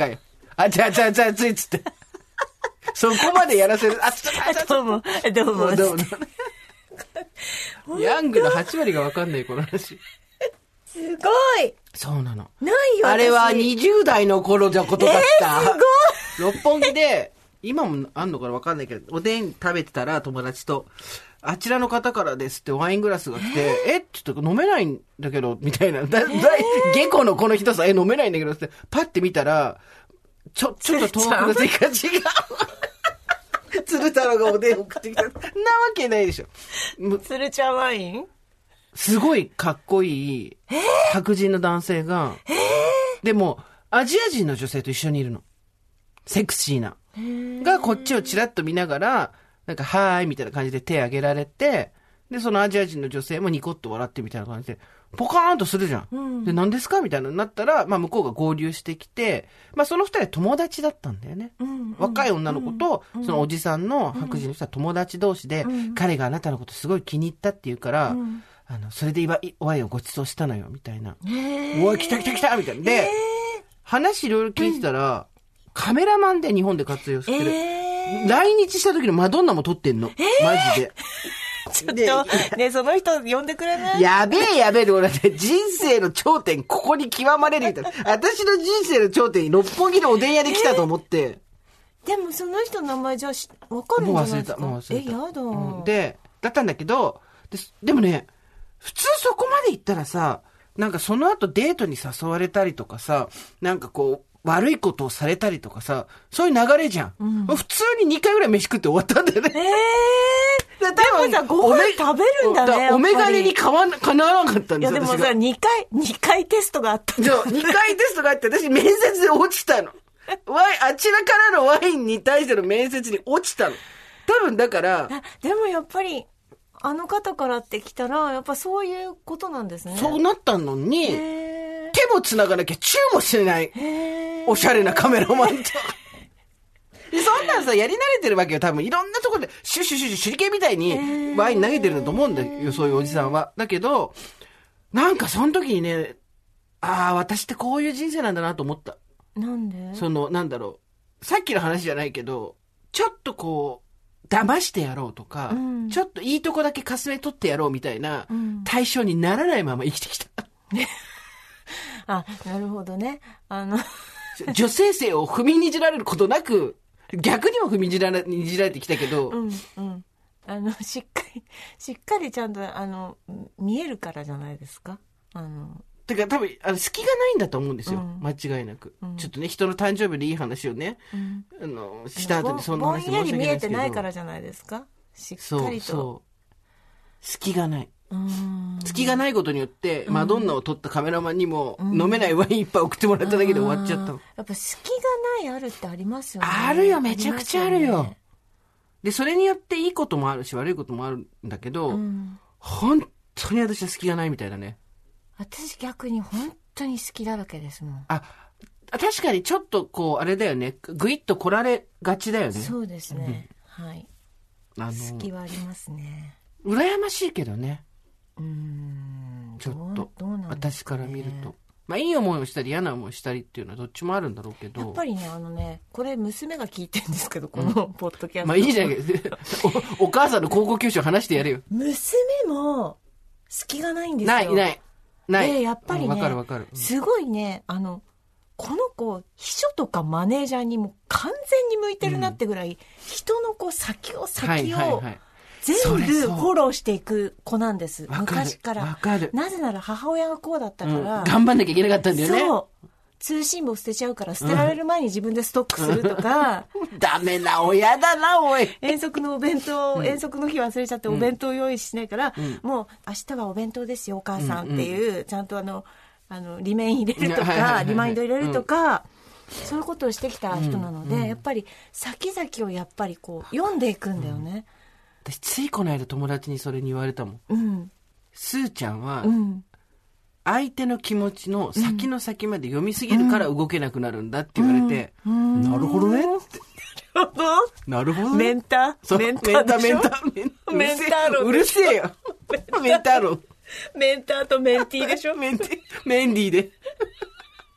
あちゃあちゃあちゃあついっつって。そこまでやらせる。あ、ちょっと、あ、ちょっと。 どうも、どうも。 どうも。ヤングのはち割がわかんない、この話。 すごい。 そうなの。 ないよ。 あれはにじゅう代の頃じゃことだった。 えー、すごい。六本木で、今もあんのかなわかんないけど、おでん食べてたら友達と、あちらの方からですってワイングラスが来て、えー、ちょっと飲めないんだけど、みたいな。だ、だ、下戸のこの人さ、え、飲めないんだけどって、パッて見たら、ちょ、ちょっと遠くの生活が違う。鶴太郎がおでん送ってきた。なわけないでしょ。 鶴ちゃんワインすごいかっこいい白人の男性が、でもアジア人の女性と一緒にいるの。セクシーな。がこっちをチラッと見ながら、なんかはーいみたいな感じで手挙げられて、で、そのアジア人の女性もニコッと笑ってみたいな感じで、ポカーンとするじゃん。うん、で、何ですかみたいなのになったら、まあ向こうが合流してきて、まあその二人は友達だったんだよね。うん、若い女の子と、うん、そのおじさんの白人の人は友達同士で、うん、彼があなたのことすごい気に入ったって言うから、うん、あの、それでワインをご馳走したのよ、みたいな。おい、来た来た来たみたいな。で、話いろいろ聞いてたら、うん、カメラマンで日本で活用してる。来日した時のマドンナも撮ってんの。マジで。 ちょっと、ね、その人呼んでくれない？ やべえやべえで、俺ね、人生の頂点、ここに極まれるみたいな。私の人生の頂点に六本木のおでん屋で来たと思って。 でもその人の名前じゃあ、わかるんじゃないですか？もう忘れた、もう忘れた。え、やだ、 うん。で、だったんだけど、で、でもね、普通そこまで行ったらさ、なんかその後デートに誘われたりとかさ、なんかこう、悪いことをされたりとかさ、そういう流れじゃん。うん、普通ににかいぐらい飯食って終わったんだよね。 えー、でもさ、ご飯食べるんだね。 お眼鏡にかわな、かなわなかったんですよ。 いやでもさ、にかい、にかいテストがあったんだ。 そう、にかいテストがあって、私面接で落ちたの。ワイン、あちらからのワインに対しての面接に落ちたの。多分だから。 でもやっぱり、あの方からって来たら、やっぱそういうことなんですね。 そうなったのに、手も繋がなきゃチューもしてない。おしゃれなカメラマンと。そんなんさ、やり慣れてるわけよ。多分いろんなところで、シュシュシュシュ、手裏剣みたいにワイン投げてるんだと思うんだよ。そういうおじさんは。だけど、なんかその時にね、ああ、私ってこういう人生なんだなと思った。 なんで？ その、なんだろう。さっきの話じゃないけど、ちょっとこう、騙してやろうとか、うん、ちょっといいとこだけかすめ取ってやろうみたいな対象にならないまま生きてきた。 あ、なるほどね。あの女性性を踏みにじられることなく、逆にも踏みにじられ、にじられてきたけど、 うんうん、あのしっかりしっかりちゃんとあの見えるからじゃないですか。あのてか多分あの隙がないんだと思うんですよ、うん、間違いなく、うん、ちょっとね人の誕生日でいい話をね、うん、あのした後にそんな話で申し訳ないですけど、ぼんやり見えてないからじゃないですか。しっかりとそうそう隙がない。隙がないことによって、マドンナを撮ったカメラマンにも、飲めないワイン一杯送ってもらっただけで終わっちゃったの。 やっぱ隙がないあるってありますよね。 あるよ、めちゃくちゃあるよ。ね、で、それによっていいこともあるし、悪いこともあるんだけど、うん、本当に私は隙がないみたいだね。 私逆に本当に好きだらけですもん。 あ、確かにちょっとこう、あれだよね。ぐいっと来られがちだよね。 そうですね。うん、はい。あの好きはありますね。 羨ましいけどね。 うーんちょっとどうなんですかね、 私から見ると、まあいい思いをしたり嫌な思いをしたりっていうのはどっちもあるんだろうけど、 やっぱりねあのねこれ娘が聞いてるんですけどこのポッドキャスト、 うん、まあいいじゃんお, お母さんの高校教師を話してやれよ。 娘も隙がないんですよ。 ないないない。 でやっぱりね、 わかるわかる、うん、 すごいねあのこの子秘書とかマネージャーにも完全に向いてるなってぐらい、うん、人のこう先を先を、はいはいはい、全部フォローしていく子なんです。昔から。 わかる。 なぜなら母親がこうだったから、 うん、頑張んなきゃいけなかったんだよね。 そう。通信簿捨てちゃうから捨てられる前に自分でストックするとか。 うん、ダメな親だな、おい。 遠足のお弁当、うん、遠足の日忘れちゃってお弁当用意しないから、うん、もう明日はお弁当ですよ、お母さんっていう、うんうん、ちゃんとあの、あの、リメイン入れるとか、リマインド入れるとか、うん、そういうことをしてきた人なので、うんうん、やっぱり先々をやっぱりこう、読んでいくんだよね。 うん、私ついこの間友達にそれに言われたもん、うん、スーちゃんは、うん、相手の気持ちの先の先まで読みすぎるから動けなくなるんだって言われて、うんうん、なるほどねってなるほどねメンターメンターメンターメンターうるせえよメンターロメンターとメンティーでしょメンティメンディーで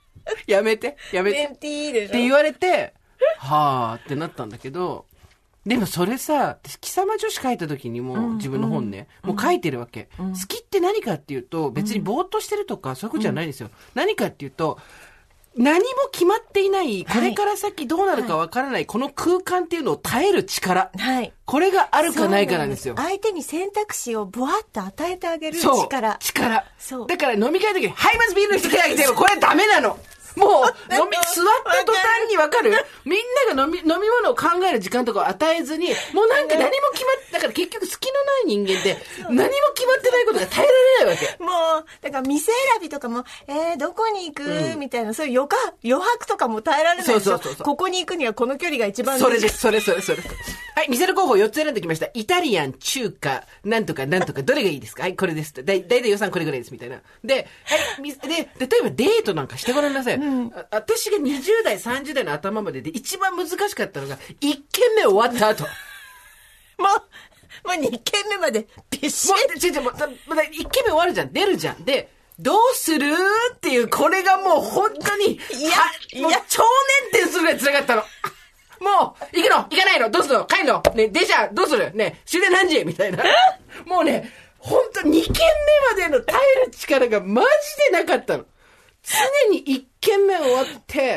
やめて、やめて。 メンティーでしょ。 って言われて、はーってなったんだけど、でもそれさ、貴様女子書いた時にも、うん、自分の本ね、うん、もう書いてるわけ、うん。好きって何かっていうと、別にぼーっとしてるとか、そういうことじゃないんですよ。うん、何かっていうと、何も決まっていない、これから先どうなるかわからない、はい、この空間っていうのを耐える力。はい。これがあるかないかなんですよ。 相手に選択肢をブワッと与えてあげる力。そう。 力。そう。だから飲み会の時に、はい、まずビールの人手あげてよ。これダメなの。もう、飲み、座った途端にわかるみんなが飲み、飲み物を考える時間とかを与えずに、もうなんか何も決まって、だから結局隙のない人間って何も決まってないことが耐えられないわけ。 もう、だから店選びとかも、えー、どこに行く、うん、みたいな、そういう余暇、余白とかも耐えられないでしょ。そうそうそうそう。ここに行くにはこの距離が一番。 それです、それそれそれ。はい、店の候補よっつ選んできました。イタリアン、中華、なんとかなんとか、どれがいいですかはい、これです。だいたい予算これぐらいです、みたいな。で、はい、で、例えばデートなんかしてごらんなさい。うん、私がにじゅう代、さんじゅう代の頭までで一番難しかったのが、いっけんめ終わった後。 もう、もうにけんめまでびっしり。 もう、ちょちょ、もう、いっけんめ終わるじゃん。出るじゃん。で、どうするっていう、これがもう本当に、いや、もう超年点するぐらい辛かったの。もう、行くの行かないのどうするの帰るのね、電車どうするね、終電何時みたいな。もうね、本当にけんめまでの耐える力がマジでなかったの。常にいっけんめ終わって、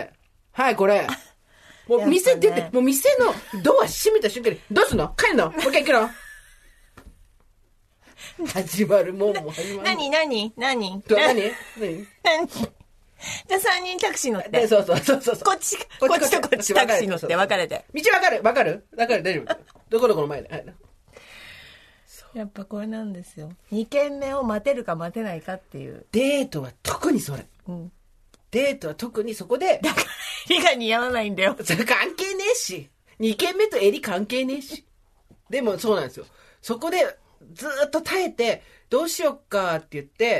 はい、これ。もう店出て、ね、もう店のドア閉めた瞬間に、どうすんの帰るのもう一回行くの始まるもんも始まる。 何何何何何何じゃあさんにんタクシー乗って。 そうそうそうそう。 こっち、こっちとこっちタクシー乗って分かれて。 道分かる分かる分かる大丈夫。どこどこの前で。はい、 やっぱこれなんですよ。にけんめを待てるか待てないかっていう。 デートは特にそれ。うん。デートは特にそこで。 だから襟が似合わないんだよ。 それ関係ねえし。にけんめと襟関係ねえし。でもそうなんですよ。そこでずーっと耐えて、どうしよっかって言って、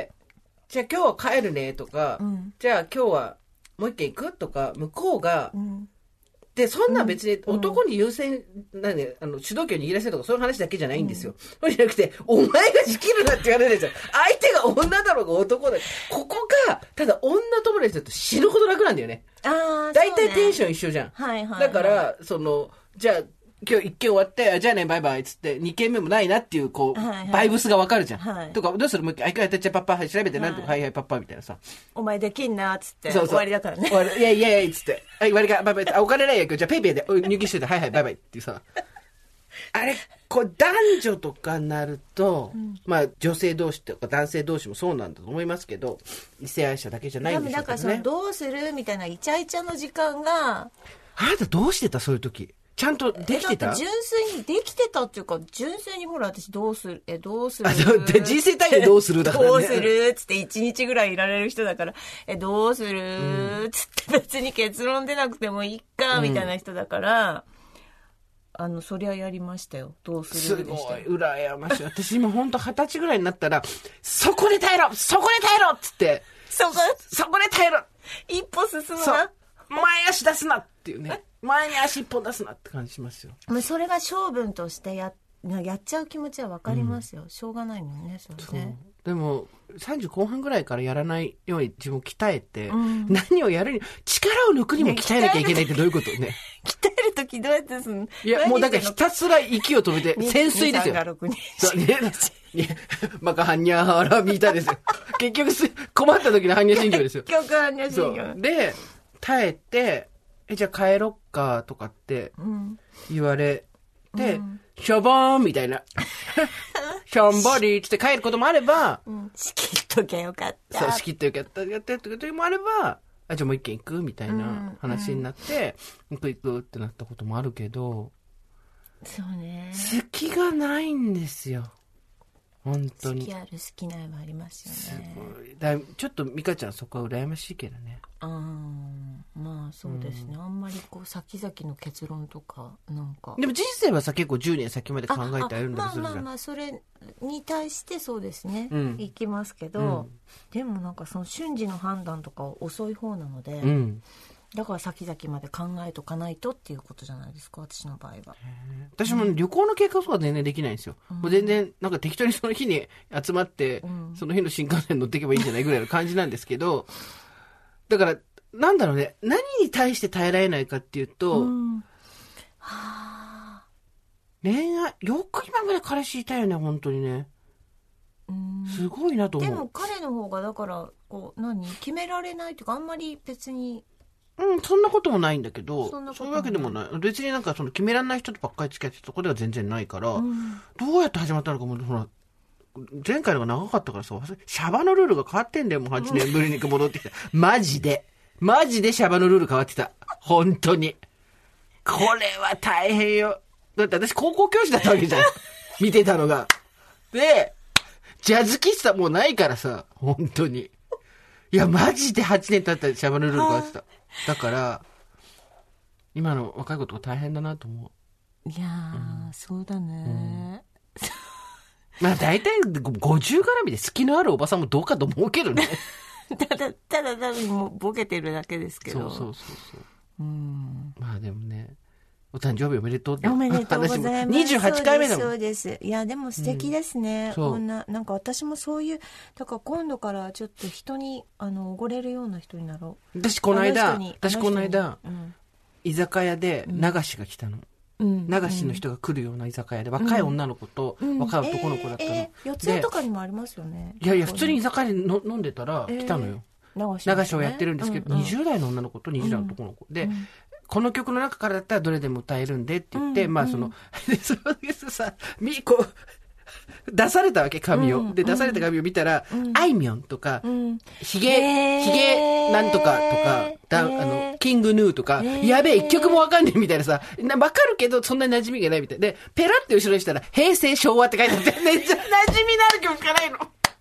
じゃあ今日は帰るねとか、うん、じゃあ今日はもう一軒行くとか、向こうが、うん、で、そんな別に男に優先、うん、なんで、あの、主導権を握らせるとかそういう話だけじゃないんですよ。そう、うん、じゃなくて、お前が仕切るなって言われるんですよ。相手が女だろうが男だ。ここが、ただ女友達だと死ぬほど楽なんだよね。ああ、大体テンション一緒じゃん。はいはい、はい。だから、その、じゃあ、今日一件終わって、じゃあね、バイバイっつって、二件目もないなっていう、こう、はいはい、バイブスがわかるじゃん。はい、とか、どうするもう一回、一回やってっちゃパッパ、はい、調べて、なんとか、はい、はいはい、パッパ、みたいなさ。 お前できんな、つって。そうそう。終わりだからね。 終わり、いやいやいや、つって。はい、終わりか、バイバイ。あ、お金ないやけど、じゃあペイペイで入金してて、はいはい、バイバイっていうさ。あれ、こう、男女とかになると、うん、まあ、女性同士とか男性同士もそうなんだと思いますけど、異性愛者だけじゃないんでしょうけどね。 だからその、どうするみたいなイチャイチャの時間が。 あなたどうしてたそういう時。ちゃんとできてた？ 純粋にできてたっていうか、純粋にほら私どうする、え、どうする？ 人生単位でどうするだからね。 どうするつって一日ぐらいいられる人だから、え、どうするつって別に結論出なくてもいいか、みたいな人だから、うん、あの、そりゃやりましたよ。どうするでした。 すごい、羨ましい。私今ほんと二十歳ぐらいになったら、そこで耐えろそこで耐えろっつって、 そこ、 そこで耐えろ一歩進むな。 前足出すなっていうね。前に足一本出すなって感じしますよ。 それが性分としてや、やっちゃう気持ちは分かりますよ。うん、しょうがないもんね、それね。 でも、さんじゅう後半ぐらいからやらないように自分を鍛えて、うん、何をやるに、力を抜くにも鍛えなきゃいけないってどういうことね。 鍛えるときどうやってすんの？ いや、もうだからひたすら息を止めて、潜水ですよ。そうね。マカハンニャハラミータですよ。結局す、困った時のハンニャ心経ですよ。 結局ハンニャ心経。 で、耐えて、え、じゃあ帰ろっかとかって言われて、うん、しょぼーんみたいな。しょんぼりって帰ることもあれば、 うん、仕切っときゃよかった。 そう、仕切っときゃよかった、やってってこともあれば、あ、じゃあもう一軒行くみたいな話になって、うん、行く行くってなったこともあるけど、 そうね。 好きがないんですよ。本当に。 好きある好きないはありますよね。 すごい。だちょっと美香ちゃんそこは羨ましいけどね。 ああ、まあそうですね、うん。あんまりこう先々の結論とかなんか。 でも人生はさ結構じゅうねん先まで考えてあるんだけど、 まあまあまあそれに対してそうですね。うん、いきますけど、うん、でもなんかその瞬時の判断とか遅い方なので。うん、だから先々まで考えとかないとっていうことじゃないですか、私の場合は。 私も旅行の計画とか全然できないんですよ、うん、もう全然なんか適当にその日に集まって、うん、その日の新幹線乗っていけばいいんじゃないぐらいの感じなんですけど、だからなんだろうね、何に対して耐えられないかっていうと、 うんはあ、 恋愛、よく今まで彼氏いたよね、本当にね。 うんすごいなと思う。 でも彼の方がだからこう何決められないというか、あんまり別にうん、そんなこともないんだけど、 そんなこともないそういうわけでもない。別になんかその決められない人とばっかり付き合ってたとこでは全然ないから、 うんどうやって始まったのかも、ほら、前回のが長かったからさ、シャバのルールが変わってんだよ、もうはちねんぶりに戻ってきた。マジで。マジでシャバのルール変わってた。本当に。これは大変よ。だって私高校教師だったわけじゃん。見てたのが。で、ジャズ喫茶もうないからさ、本当に。いや、マジではちねん経ったらシャバのルール変わってた。だから、今の若い子とか大変だなと思う。 いやー、うん、そうだね。 うん、まあ大体ごじゅう絡みで好きのあるおばさんもどうかと思うけどね。ただ、ただ多分もうボケてるだけですけど。 そうそうそうそう。 うん、 まあでもね、お誕生日おめでとうって。 おめでとうございます。 にじゅうはちかいめだもん。 そうです、そうです。いや、でも素敵ですね。うん、こんな、なんか私もそういう、だから今度からちょっと人に、あの、おごれるような人になろう。 私この間、私この間、うん、居酒屋で流しが来たの。うん、流しの人が来るような居酒屋で、若い女の子と若い男の子だったの。うんえーえー、四谷とかにもありますよね。 いやいや、普通に居酒屋での飲んでたら来たのよ。えー、流しをやってるんですけど、うんうん、にじゅう代の女の子とにじゅう代の男の子で、うんこの曲の中からだったらどれでも歌えるんでって言って、うん、まあその、うん、で、それでさ、み、こう、出されたわけ、紙を。うん、で、出された紙を見たら、うん、あいみょんとか、うん、ひげ、ひげなんとかとか、だあの、キングヌーとか、やべえ、一曲もわかんねえみたいなさ、なわかるけど、そんなに馴染みがないみたいで、ペラって後ろにしたら、平成昭和って書いてあって、めっちゃ馴染みのある曲しかないの。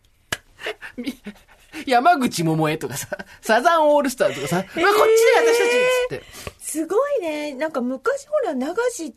山口百恵とかさ、サザンオールスターとかさ、えー、まあ、こっちで私たちっつって。 すごいね。なんか昔ほら、流しって、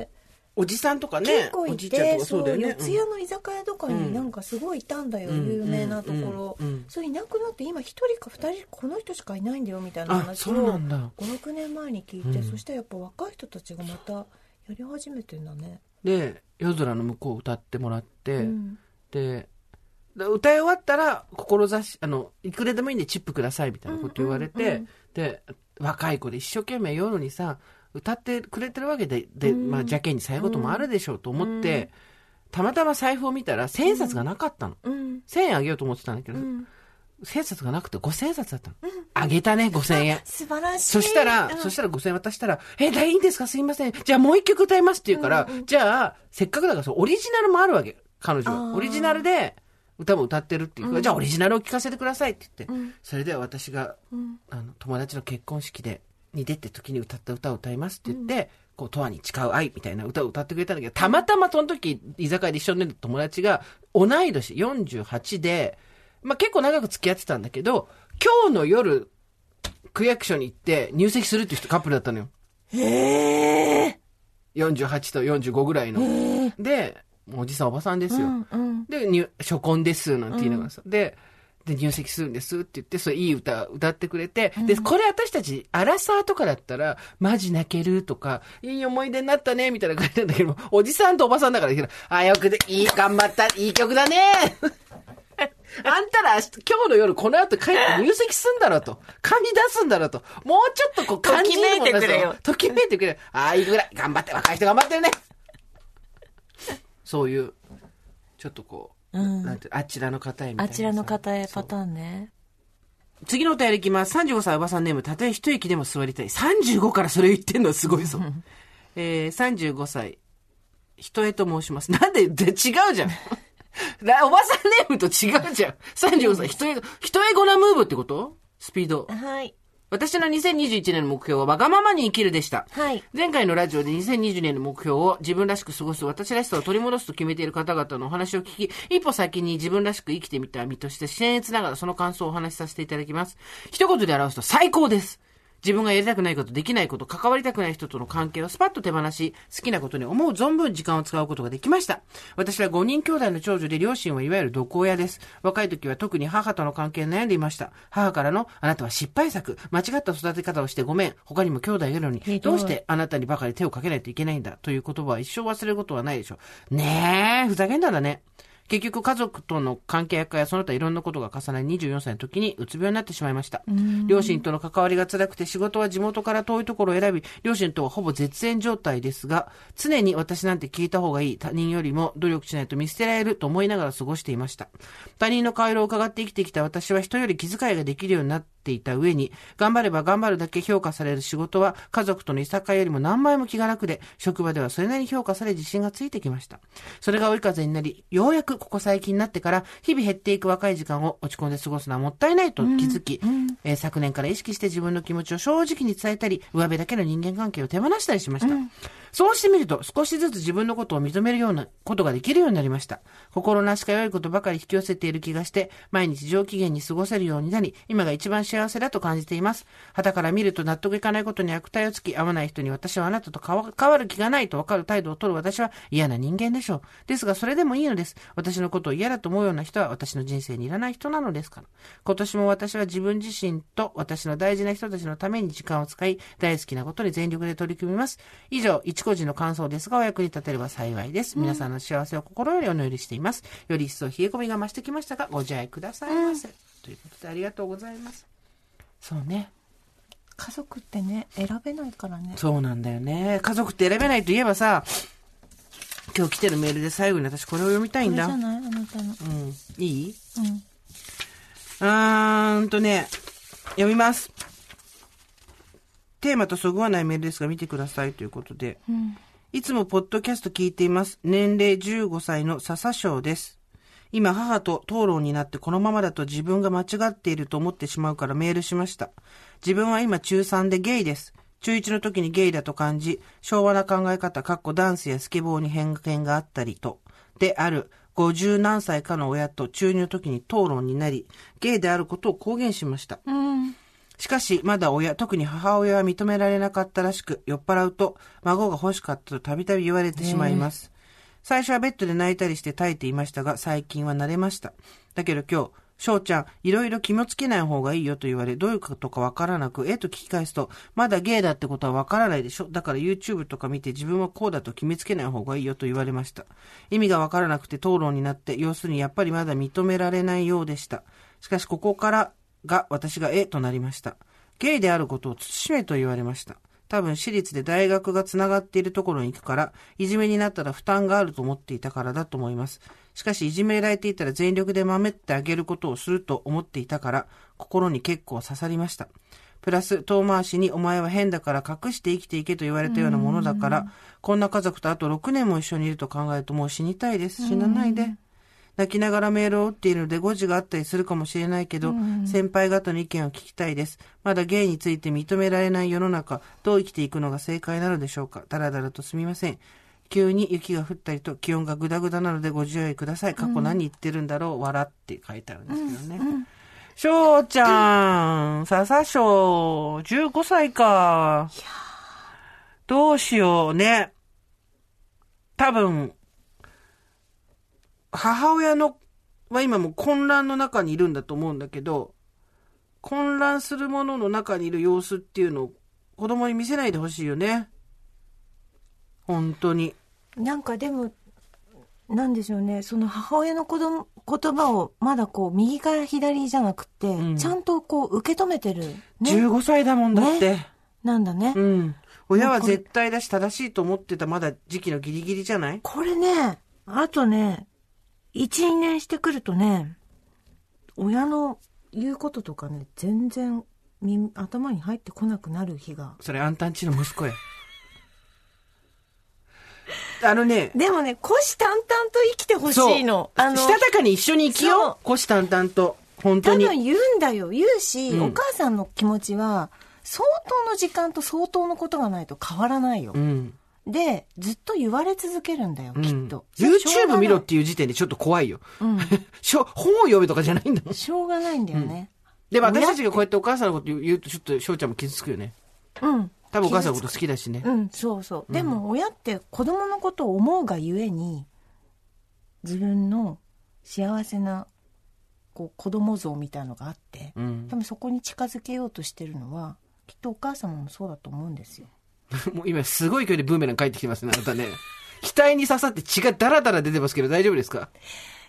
おじさんとかね、 結構いて、 おじいちゃんとかそうだよね。 四谷の居酒屋とかになんかすごいいたんだよ、うん、有名なところ。うんうん、それいなくなって今一人か二人、この人しかいないんだよみたいな話をご、ろくねんまえに聞いて、うん、そしてやっぱ若い人たちがまたやり始めてんだね。 で、夜空の向こう歌ってもらって、うん、で、歌い終わったら、志、あの、いくらでもいいんでチップくださいみたいなこと言われて、うんうんうん、で、若い子で一生懸命夜にさ、歌ってくれてるわけで、で、まあ、邪険に最後ともあるでしょうと思って、うん、たまたま財布を見たら、千円札がなかったの。うん、千円あげようと思ってたんだけど、うん、千円札がなくて五千円札だったの。うん、あげたね、五千円。 素晴らしい。 そしたら、うん、そしたら五千円渡したら、え、だいいんですかすいません。じゃあもう一曲歌いますって言うから、うんうん、じゃあ、せっかくだから、オリジナルもあるわけ。彼女は。オリジナルで、歌も歌ってるっていうから、うん、じゃあオリジナルを聴かせてくださいって言って、うん、それでは私が、うん、あの友達の結婚式でに出て時に歌った歌を歌いますって言って、うん、こう永遠に誓う愛みたいな歌を歌ってくれたんだけど、たまたまその時居酒屋で一緒に寝る友達が同い年よんじゅうはちで、まあ結構長く付き合ってたんだけど、今日の夜区役所に行って入籍するっていう人カップルだったのよ。 へー。 よんじゅうはちとよんじゅうごぐらいの。で、おじさんおばさんですよ。うんうん、で、初婚ですなんて言いながらさ、うん、で、で、入籍するんですって言って、それいい歌歌ってくれて、うん、で、これ私たち、アラサーとかだったら、マジ泣けるとか、いい思い出になったね、みたいな感じなんだけど、おじさんとおばさんだから、あ、よくで、いい、頑張った、いい曲だね。あんたら、今日の夜この後帰って入籍すんだろうと。紙出すんだろうと。もうちょっとこう感じるもんだと。 ときめいてくれよ。 ときめいてくれよ。ああ、いいぐらい。頑張って、若い人頑張ってるね。そういう、ちょっとこう、うん、なんて、あちらの方へみたいな。 あちらの方へパターンね。 次のお便りいきます。さんじゅうごさいおばさんネーム、たとえ一息でも座りたい。さんじゅうごからそれ言ってんのすごいぞ。えー、さんじゅうごさい、人へと申します。なんで、で違うじゃん。おばさんネームと違うじゃん。さんじゅうごさい、人へ、人へごなムーブってこと？スピード。 はい。 私のにせんにじゅういちねんの目標はわがままに生きるでした。 はい。 前回のラジオでにせんにじゅうねんの目標を自分らしく過ごす私らしさを取り戻すと決めている方々のお話を聞き、一歩先に自分らしく生きてみた身として僭越ながらその感想をお話しさせていただきます。一言で表すと最高です。自分がやりたくないこと、できないこと、関わりたくない人との関係をスパッと手放し、好きなことに思う存分時間を使うことができました。私はごにん兄弟の長女で、両親はいわゆる毒親です。若い時は特に母との関係に悩んでいました。母からの、あなたは失敗作、間違った育て方をしてごめん、他にも兄弟がいるのに、どうしてあなたにばかり手をかけないといけないんだ、という言葉は一生忘れることはないでしょう。ねえ、ふざけんだんだね。 結局家族との関係悪化やその他いろんなことが重なりにじゅうよんさいの時にうつ病になってしまいました。両親との関わりが辛くて仕事は地元から遠いところを選び、両親とはほぼ絶縁状態ですが、常に私なんて聞いた方がいい、他人よりも努力しないと見捨てられると思いながら過ごしていました。他人の顔色を伺って生きてきた私は人より気遣いができるようになっていた上に、頑張れば頑張るだけ評価される仕事は家族とのいさかいよりも何倍も気が楽で、職場ではそれなりに評価され自信がついてきました。それが追い風になり、ようやくここ最近になってから日々減っていく若い時間を落ち込んで過ごすのはもったいないと気づき、うんうんえー、昨年から意識して自分の気持ちを正直に伝えたり、上辺だけの人間関係を手放したりしました。うん、そうしてみると少しずつ自分のことを認めるようなことができるようになりました。心なしか良いことばかり引き寄せている気がして、毎日上機嫌に過ごせるようになり、今が一番幸せだと感じています。傍から見ると納得いかないことに悪態をつき、合わない人に私はあなたと変わる気がないと分かる態度を取る私は嫌な人間でしょう。ですがそれでもいいのです。私のことを嫌だと思うような人は私の人生にいらない人なのですから。今年も私は自分自身と私の大事な人たちのために時間を使い、大好きなことに全力で取り組みます。以上、一個人の感想ですがお役に立てれば幸いです。皆さんの幸せを心よりお祈りしています。より一層冷え込みが増してきましたがご自愛くださいませ、うん、ということでありがとうございます。そうね、 家族ってね選べないからね。 そうなんだよね。家族って選べないといえばさ、今日来てるメールで最後に私これを読みたいんだ。 これじゃないあなたの。 うん。いい？ うん。 あーんとね、読みます。テーマとそぐわないメールですが見てくださいということで。 うん、 いつもポッドキャスト聞いています。年齢じゅうごさいの笹翔です。今母と討論になってこのままだと自分が間違っていると思ってしまうからメールしました。自分は今ちゅうさんでゲイです。ちゅういちの時にゲイだと感じ、昭和な考え方、かっこダンスやスケボーに偏見があったりと、であるごじゅうなんさいかの親と中にの時に討論になり、ゲイであることを公言しました。 うん、 しかし、まだ親、特に母親は認められなかったらしく、酔っ払うと孫が欲しかったとたびたび言われてしまいます。最初はベッドで泣いたりして耐えていましたが、最近は慣れました。だけど今日、翔ちゃん、いろいろ気もつけない方がいいよと言われ、どういうことかわからなく、えと聞き返すと、まだゲイだってことはわからないでしょ。だから YouTube とか見て自分はこうだと決めつけない方がいいよと言われました。意味がわからなくて討論になって、要するにやっぱりまだ認められないようでした。しかしここからが私がえとなりました。ゲイであることを慎めと言われました。多分私立で大学がつながっているところに行くから、いじめになったら負担があると思っていたからだと思います。しかしいじめられていたら全力で守ってあげることをすると思っていたから、心に結構刺さりました。プラス遠回しにお前は変だから隠して生きていけと言われたようなものだから、こんな家族とあとろくねんも一緒にいると考えるともう死にたいです。死なないで。泣きながらメールを打っているので誤字があったりするかもしれないけど、うん、先輩方の意見を聞きたいです。まだゲイについて認められない世の中、どう生きていくのが正解なのでしょうか。だらだらとすみません。急に雪が降ったりと気温がグダグダなのでご自愛ください。過去何言ってるんだろう、笑って書いてあるんですけどね。うんうん、翔ちゃん、笹翔、じゅうごさいか。どうしようね。多分、母親のは今も混乱の中にいるんだと思うんだけど、混乱するものの中にいる様子っていうのを子供に見せないでほしいよね。本当に。 なんかでもなんでしょうね、その母親の子供言葉をまだこう右から左じゃなくて、うん、ちゃんとこう受け止めてる、ね、 じゅうごさいだもんだって、 ね、なんだね、 うん、親は絶対だし正しいと思ってたまだ時期のギリギリじゃない？ これね、あとねいち、にねんしてくるとね、親の言うこととかね、全然耳頭に入ってこなくなる日が。 それあんたんちの息子や。あのね。 でもね、虎視眈々と生きてほしいの。あの、 したたかに一緒に生きよう。虎視眈々と。本当に。 多分言うんだよ。言うし、うん、お母さんの気持ちは、相当の時間と相当のことがないと変わらないよ。うん、で、ずっと言われ続けるんだよ、うん、きっと。 YouTube 見ろっていう時点でちょっと怖いよ。うん、本を読めとかじゃないんだもん。 しょうがないんだよね。 うん、でも私たちがこうやってお母さんのこと言うと、ちょっと翔ちゃんも傷つくよね。 うん。 多分お母さんのこと好きだしね。 うん、そうそう。でも親って子供のことを思うがゆえに、自分の幸せなこう子供像みたいなのがあって、うん、多分そこに近づけようとしてるのは、きっとお母様もそうだと思うんですよ。 もう今すごい勢いでブーメラン帰ってきてますね、あなたね。額に刺さって血がダラダラ出てますけど大丈夫ですか？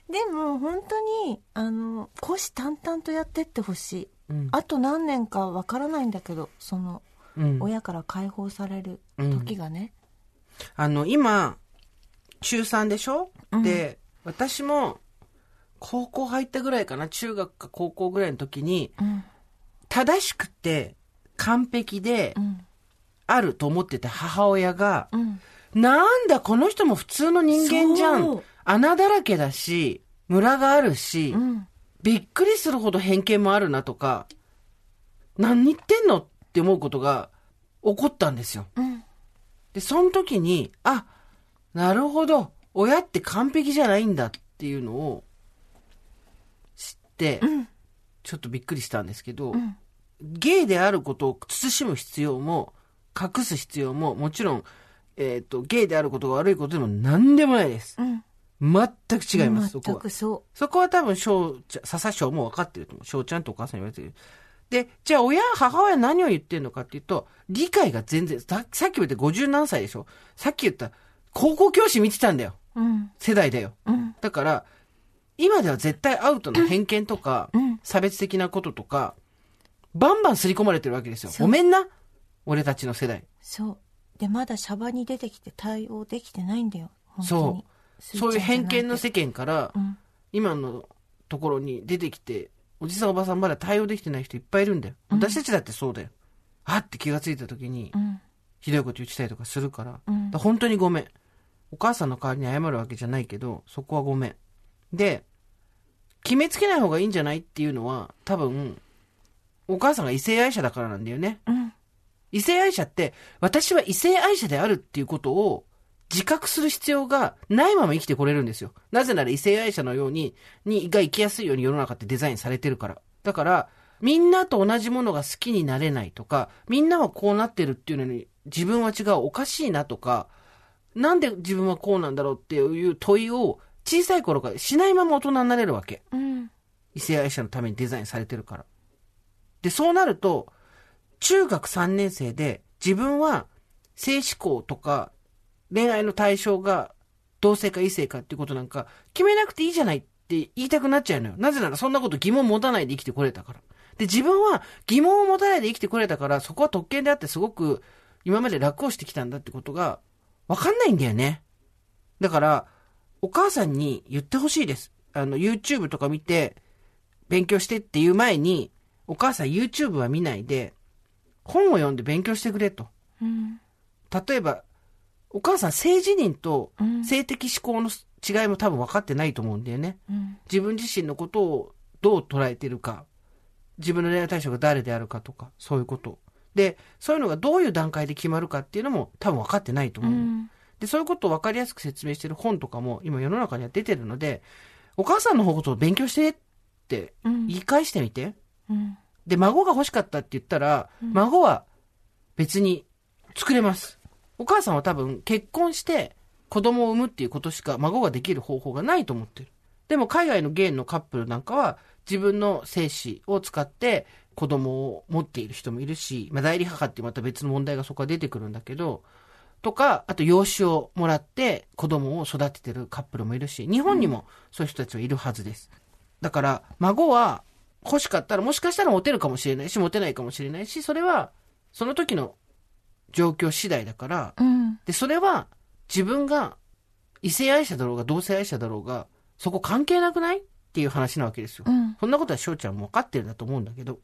でも本当にあの虎視眈々とやってってほしい、 うん、 あと何年かわからないんだけど、その、うん、親から解放される時がね、 うん、あの今ちゅうさんでしょ、うん、で私も高校入ったぐらいかな、中学か高校ぐらいの時に、うん、正しくて完璧であると思ってた母親が、うん、なんだこの人も普通の人間じゃん、穴だらけだしムラがあるし、うん、びっくりするほど偏見もあるなとか、何言ってんのって思うことが起こったんですよ、うん、でその時に、あ、なるほど、親って完璧じゃないんだっていうのを知って、うん、ちょっとびっくりしたんですけど、うん、ゲイであることを慎む必要も隠す必要ももちろん、えーと、ゲイであることが悪いことでも何でもないです、うん、全く違います。そこは全くそう。 そこは多分翔ちゃん、笹翔も分かってると思う。翔ちゃんとお母さんに言われてる。で、じゃあ親、母親何を言ってるのかっていうと、理解が全然、さ, さっき言ってごじゅう何歳でしょ。さっき言った高校教師見てたんだよ。うん、世代だよ、うん。だから、今では絶対アウトの偏見とか、うん、差別的なこととか、バンバン刷り込まれてるわけですよ。ごめんな。俺たちの世代。 そう。で、まだシャバに出てきて対応できてないんだよ。本当に。 そう。そういう偏見の世間から、うん、今のところに出てきて、おじさんおばさんまだ対応できてない人いっぱいいるんだよ。うん、私たちだってそうだよ。あって気がついた時に、うん、ひどいこと言ってたりとかするから、うん、だから本当にごめん。お母さんの代わりに謝るわけじゃないけど、そこはごめん。で、決めつけない方がいいんじゃないっていうのは、多分、お母さんが異性愛者だからなんだよね。うん、異性愛者って、私は異性愛者であるっていうことを自覚する必要がないまま生きてこれるんですよ。なぜなら異性愛者のように、にが生きやすいように世の中ってデザインされてるから。だから、みんなと同じものが好きになれないとか、みんなはこうなってるっていうのに自分は違う、おかしいなとか、なんで自分はこうなんだろうっていう問いを小さい頃からしないまま大人になれるわけ。うん、異性愛者のためにデザインされてるから。で、そうなると、中学さんねん生で自分は性思考とか恋愛の対象が同性か異性かっていうことなんか決めなくていいじゃないって言いたくなっちゃうのよ。なぜならそんなこと疑問持たないで生きてこれたから。で、自分は疑問を持たないで生きてこれたから、そこは特権であってすごく今まで楽をしてきたんだってことがわかんないんだよね。だから、お母さんに言ってほしいです。あの、YouTube とか見て勉強してっていう前に、お母さん YouTube は見ないで、本を読んで勉強してくれと。うん、例えば、お母さん性自認と性的思考の違いも多分分かってないと思うんだよね。うん、自分自身のことをどう捉えているか、自分の恋愛対象が誰であるかとか、そういうこと。で、そういうのがどういう段階で決まるかっていうのも多分分かってないと思う。うん、で、そういうことを分かりやすく説明している本とかも今世の中には出てるので、お母さんの方ことを勉強してって言い返してみて。うんうん、で、孫が欲しかったって言ったら、うん、孫は別に作れます。お母さんは多分結婚して子供を産むっていうことしか孫ができる方法がないと思ってる。でも海外のゲイのカップルなんかは自分の精子を使って子供を持っている人もいるし、まあ、代理母ってまた別の問題がそこは出てくるんだけど、とか、あと養子をもらって子供を育ててるカップルもいるし、日本にもそういう人たちはいるはずです。だから孫は欲しかったらもしかしたらモテるかもしれないし、モテないかもしれないし、それはその時の状況次第だから、うん、で、それは自分が異性愛者だろうが同性愛者だろうが、そこ関係なくないっていう話なわけですよ。うん、そんなことは翔ちゃんも分かってるんだと思うんだけど。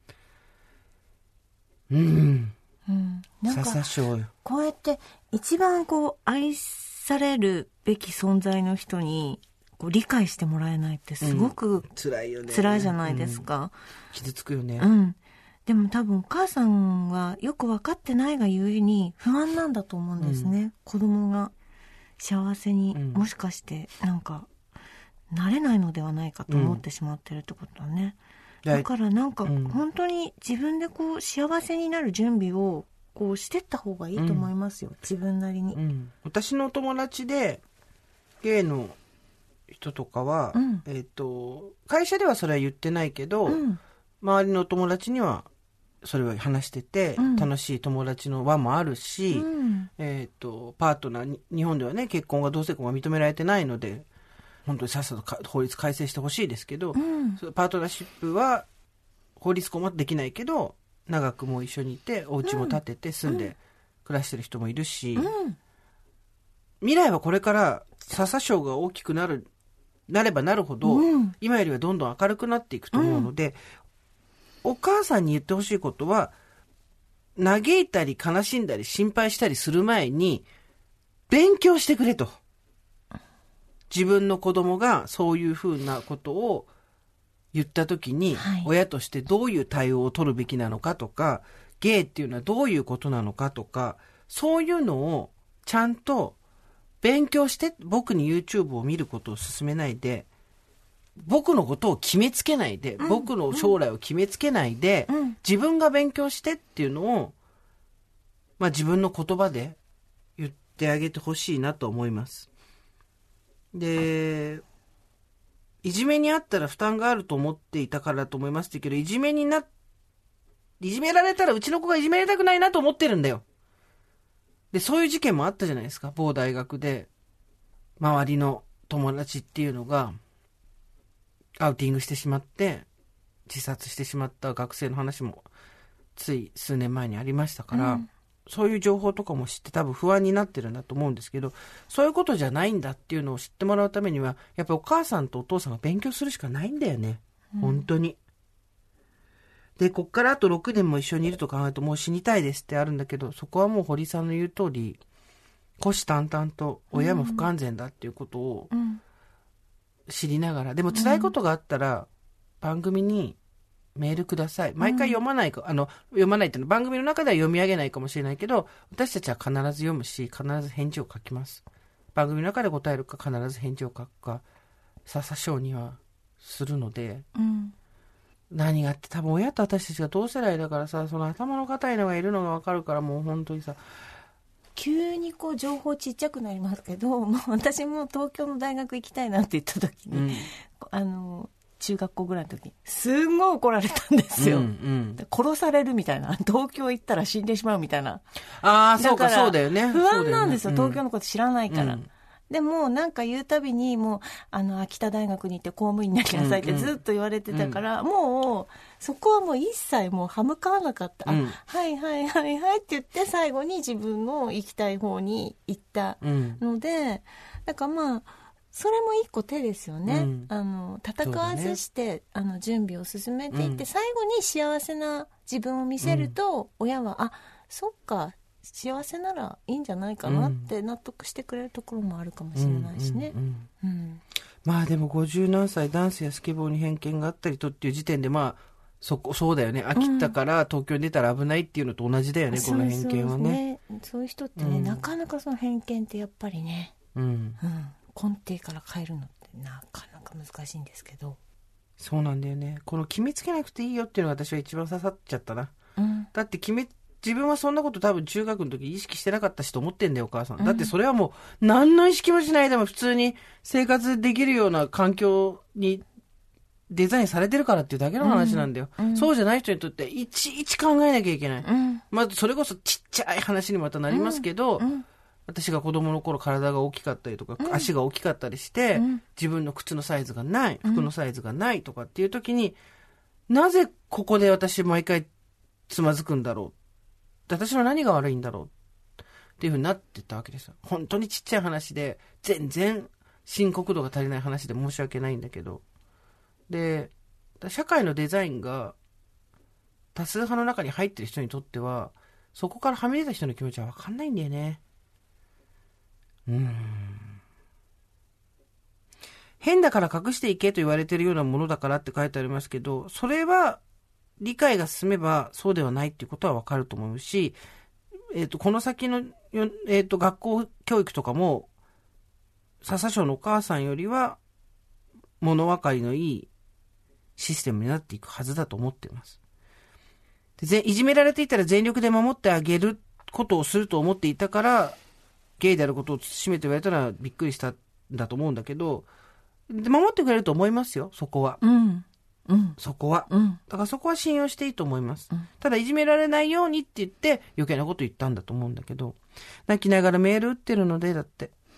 うん。うん、なんか笹翔よ。 こうやって一番こう愛されるべき存在の人に、こう理解してもらえないってすごく辛いよね。辛いじゃないですか。うん、 傷つくよね。 うん。でも多分お母さんはよく分かってないがゆえに不安なんだと思うんですね。うん、子供が幸せに、うん、もしかしてなんかなれないのではないかと思ってしまってるってことはね。うん、だからなんか本当に自分でこう幸せになる準備をこうしてった方がいいと思いますよ。うん、自分なりに。うん、 私の友達でゲイの人とかは、うん、えっと、会社ではそれは言ってないけど、うん、周りの友達にはそれは話してて、うん、楽しい友達の輪もあるし、うん、えっと、パートナーに、日本ではね、結婚が同性婚が認められてないので、 本当にさっさとか法律改正してほしいですけど、 うん、 パートナーシップは法律婚もできないけど長くもう一緒にいてお家も建てて住んで暮らしてる人もいるし、 うん、 未来はこれから笹賞が大きくなるなればなるほど、うん、今よりはどんどん明るくなっていくと思うので、うん、お母さんに言ってほしいことは、嘆いたり悲しんだり心配したりする前に勉強してくれと。自分の子供がそういうふうなことを言ったときに、はい、親としてどういう対応を取るべきなのかとか、ゲイっていうのはどういうことなのかとか、そういうのをちゃんと勉強して、僕に YouTube を見ることを勧めないで、僕のことを決めつけないで、うん、僕の将来を決めつけないで、うん、自分が勉強してっていうのを、まあ自分の言葉で言ってあげてほしいなと思います。で、いじめにあったら負担があると思っていたからだと思いますけど、いじめにな、いじめられたらうちの子がいじめられたくないなと思ってるんだよ。で、そういう事件もあったじゃないですか。某大学で、周りの友達っていうのが、アウティングしてしまって、自殺してしまった学生の話も、つい数年前にありましたから、うん、そういう情報とかも知って多分不安になってるんだと思うんですけど、そういうことじゃないんだっていうのを知ってもらうためには、やっぱりお母さんとお父さんが勉強するしかないんだよね。うん、本当に。で、こっからあとろくねんも一緒にいると考えるともう死にたいですってあるんだけど、そこはもう堀さんの言う通り、虎視眈々と親も不完全だっていうことを知りながら、でも辛いことがあったら番組にメールください。毎回読まないか、あの、読まないっていうのは番組の中では読み上げないかもしれないけど、私たちは必ず読むし、必ず返事を書きます。番組の中で答えるか、必ず返事を書くか、笹賞にはするので、うん、何があって多分親と私たちが同世代だからさ、その頭の固いのがいるのがわかるから、もう本当にさ、 急にこう情報ちっちゃくなりますけど、もう私も東京の大学行きたいなって言った時に、うん、あの、中学校ぐらいの時にすんごい怒られたんですよ、うんうん、殺されるみたいな、東京行ったら死んでしまうみたいな。 ああ、そうか、そうだよね。 不安なんですよ、東京のこと知らないから、うん、でもなんか言うたびにもうあの秋田大学に行って公務員になりなさいってずっと言われてたから、うんうん、もうそこはもう一切もう歯向かわなかった、うん、はいはいはいはいって言って最後に自分の行きたい方に行ったので、うん、だからまあそれも一個手ですよね、うん、あの戦わずして、ね、あの準備を進めていって、うん、最後に幸せな自分を見せると、うん、親はあそっか幸せならいいんじゃないかなって納得してくれるところもあるかもしれないしね、うんうんうんうん、 まあでもごじゅうなんさいダンスやスケボーに偏見があったりとっていう時点でまあそこそうだよね、秋田から東京に出たら危ないっていうのと同じだよね、うん、この偏見はね。 そうですね、そういう人ってね、うん、なかなかその偏見ってやっぱりね、うんうん根底から変えるのってなかなか難しいんですけど。 そうなんだよね。この決めつけなくていいよっていうのが私は一番刺さっちゃったな、うん、だって決め自分はそんなこと多分中学の時意識してなかったしと思ってんだよお母さん、うん、だってそれはもう何の意識もしないでも普通に生活できるような環境にデザインされてるからっていうだけの話なんだよ、うんうん、そうじゃない人にとっていちいち考えなきゃいけない、うん、まずそれこそちっちゃい話にまたなりますけど、うんうん私が子供の頃体が大きかったりとか、うん、足が大きかったりして、うん、自分の靴のサイズがない服のサイズがないとかっていう時に、うん、なぜここで私毎回つまずくんだろう、私の何が悪いんだろうっていう風になってったわけですよ。本当にちっちゃい話で全然深刻度が足りない話で申し訳ないんだけど、で社会のデザインが多数派の中に入ってる人にとってはそこからはみ出た人の気持ちは分かんないんだよね。うーん変だから隠していけと言われているようなものだからって書いてありますけど、それは理解が進めばそうではないっていうことはわかると思うし、えっと、この先の、えっと、学校教育とかも笹賞のお母さんよりは物分かりのいいシステムになっていくはずだと思っています。でいじめられていたら全力で守ってあげることをすると思っていたからゲイであることを慎めて言われたらびっくりしたんだと思うんだけど、で守ってくれると思いますよそこは、うんうん、そこは、うん、だからそこは信用していいと思います、うん、ただいじめられないようにって言って余計なこと言ったんだと思うんだけど、泣きながらメール打ってるのでだって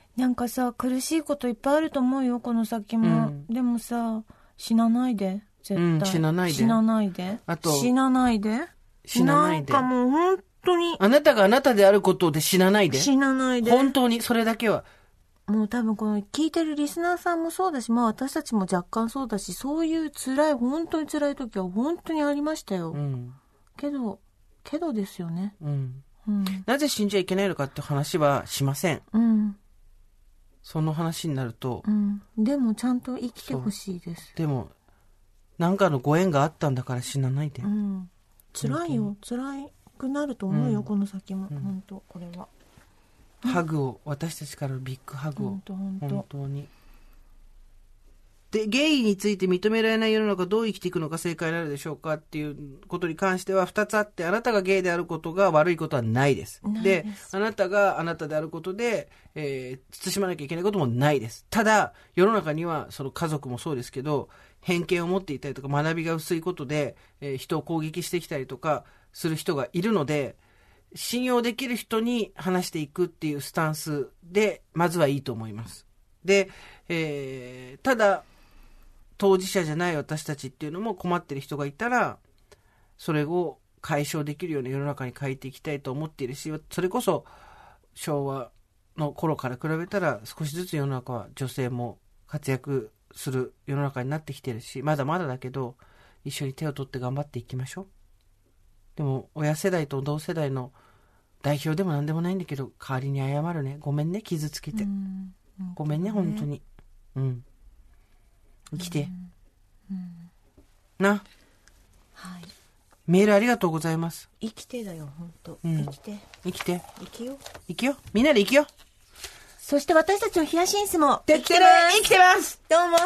なんかさ、苦しいこといっぱいあると思うよ、この先も。うん、でもさ、死なないで、絶対。うん、 死なないで。 死なないで。 あと、 死なないで。 死なないで。 なんかもう本当に。 あなたがあなたであることで死なないで。 死なないで。 本当に、それだけは。 もう多分この聞いてるリスナーさんもそうだし、まあ私たちも若干そうだし、そういう辛い、本当に辛い時は本当にありましたよ。うん、けど、けどですよね。 うんうん、なぜ死んじゃいけないのかって話はしません。うん、その話になると、 うん、でもちゃんと生きてほしいです。 でも、なんかのご縁があったんだから死なないで。うん、 辛いよ、辛くなると思うよ、うん、この先も、うん、本当これは。 ハグを、私たちからのビッグハグを、 本当本当本当に。で、ゲイについて認められない世の中どう生きていくのが正解になるでしょうかっていうことに関してはふたつあって、あなたがゲイであることが悪いことはないです。 ないで、 ですあなたがあなたであることで、えー、慎まなきゃいけないこともないです。ただ、世の中には、その家族もそうですけど、偏見を持っていたりとか、学びが薄いことで、えー、人を攻撃してきたりとかする人がいるので、信用できる人に話していくっていうスタンスで、まずはいいと思います。で、えー、ただ、当事者じゃない私たちっていうのも困ってる人がいたら、それを解消できるような世の中に変えていきたいと思っているし、それこそ昭和の頃から比べたら少しずつ世の中は女性も活躍する世の中になってきてるし、まだまだだけど、一緒に手を取って頑張っていきましょう。でも、親世代と同世代の代表でも何でもないんだけど、代わりに謝るね。ごめんね、傷つけて。うんごめんね、本当に。うん。生きて。うんうん、な。 はい。 メールありがとうございます。 生きてだよ、本当、 うん、 生きて。 生きて。 生きよ。 生きよ。みんなで生きよ。 そして私たちのヒヤシンスも生きてる生きてますどうも。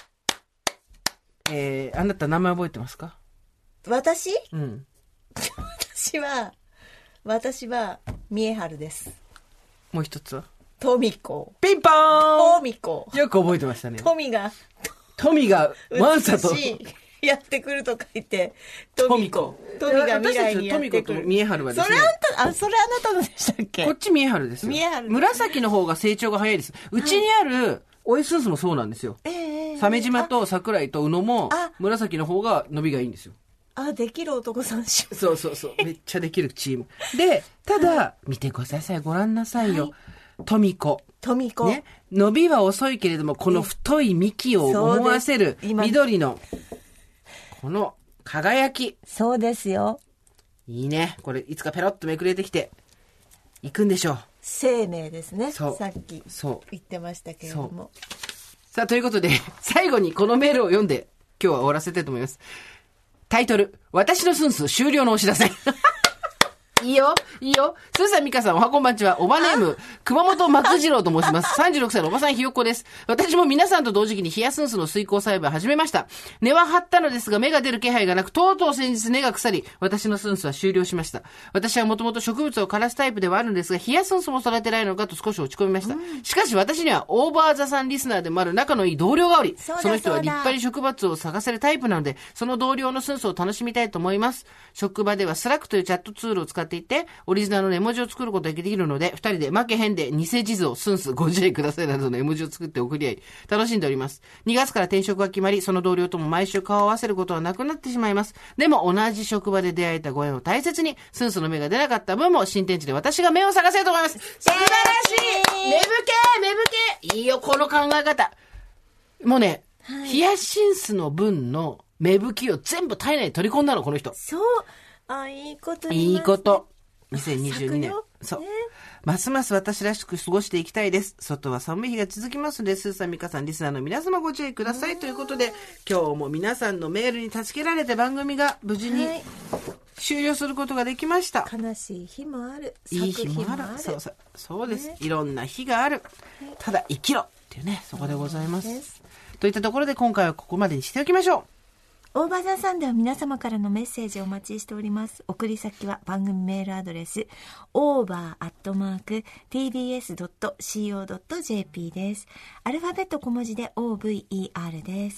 えー、あなた名前覚えてますか？ 私？ うん。 私は、私は、三重春です。 もう一つはトミコ。 ピンポーントミコ。 よく覚えてましたね。 トミが、 トミが、ワンサと。 やってくると書いて、トミコ。トミが未来にやってくる。 トミコと三重春はですね。 それあんた、あ、それあなたのでしたっけ？ こっち三重春ですよ。 三重春。 紫の方が成長が早いです。うちにある、オイスンスもそうなんですよ。 ええー。 鮫島と桜井と宇野も、紫の方が伸びがいいんですよ。 あ、できる男さんしそうそうそう。めっちゃできるチーム。で、ただ、はい、見てください。ご覧なさいよ。はい、トミコ。 トミコ。 ね。伸びは遅いけれども、この太い幹を思わせる緑の、この輝き。 そうですよ。 いいね。これ、いつかペロッとめくれてきて、いくんでしょう。 生命ですね。 そう。 さっき言ってましたけれども。 さあ、ということで、最後にこのメールを読んで、今日は終わらせたいと思います。タイトル、私のスンス終了のお知らせ。いいよ、いいよ。スーさん、ミカさん、おはこんばんちは。おばネーム、熊本松次郎と申します。さんじゅうろくさいのおばさんひよっこです。私も皆さんと同時期にヒヤスンスの水耕栽培を始めました。根は張ったのですが、芽が出る気配がなく、とうとう先日根が腐り、私のスンスは終了しました。私はもともと植物を枯らすタイプではあるんですが、ヒヤスンスも育てないのかと少し落ち込みました。うん、しかし私には、オーバーザさんリスナーでもある仲のいい同僚がおり、そ, その人は立派に植物を探せるタイプなので、その同僚のスンスを楽しみたいと思います。職場ではスラックというチャットツールを使っていて、オリジナルの絵文字を作ることができるので、二人で負けへんで偽地図をスンスご自愛くださいなどの絵文字を作って送り合い、楽しんでおります。にがつから転職が決まり、その同僚とも毎週顔を合わせることはなくなってしまいます。でも同じ職場で出会えたご縁を大切に、スンスの芽が出なかった分も新天地で私が芽を探せると思います。素晴らしい芽吹け芽吹けいいよ、この考え方。もうね、はい、ヒヤシンスの分の芽吹きを全部体内に取り込んだの、この人。 そう。あ、いいこと言いますね。 いいこと。にせんにじゅうにねん。そう。ますます私らしく過ごしていきたいです。外は寒い日が続きますので、スーさん、ミカさん、リスナーの皆様ご注意ください。ということで、今日も皆さんのメールに助けられて番組が無事に終了することができました。 はい、悲しい日もある。 いい日もある。そうそう。そうです、ね。いろんな日がある。ただ生きろっていうね、そこでございます。です。といったところで今回はここまでにしておきましょう。 オーバーザさんでは皆様からのメッセージをお待ちしております。送り先は番組メールアドレス オーバー アットマーク ティービーエス ドット シーオー ドット ジェーピー です。アルファベット小文字で オーブイイーアール です。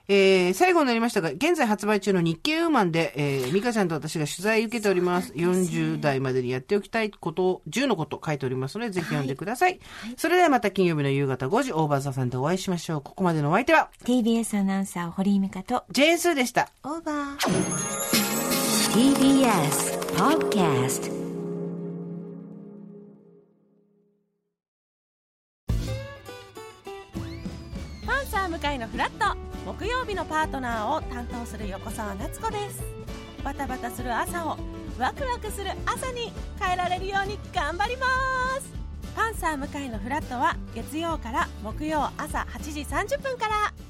えー、最後になりましたが、現在発売中の日経ウーマンで、えー、ミカちゃんと私が取材受けております。よんじゅう代までにやっておきたいことを、じゅうのこと書いておりますので、ぜひ読んでください。はい、それではまた金曜日の夕方ごじ、オーバーザさんでお会いしましょう。ここまでのお相手は、 ティービーエス アナウンサー、堀井美香と、 ジェーンスーでした。 オーバー。 ティービーエス Podcast。 パンサー向かいのフラット、木曜日のパートナーを担当する横澤夏子です。バタバタする朝をワクワクする朝に変えられるように頑張ります。パンサー向かいのフラットは月曜から木曜朝はちじさんじゅっぷんから。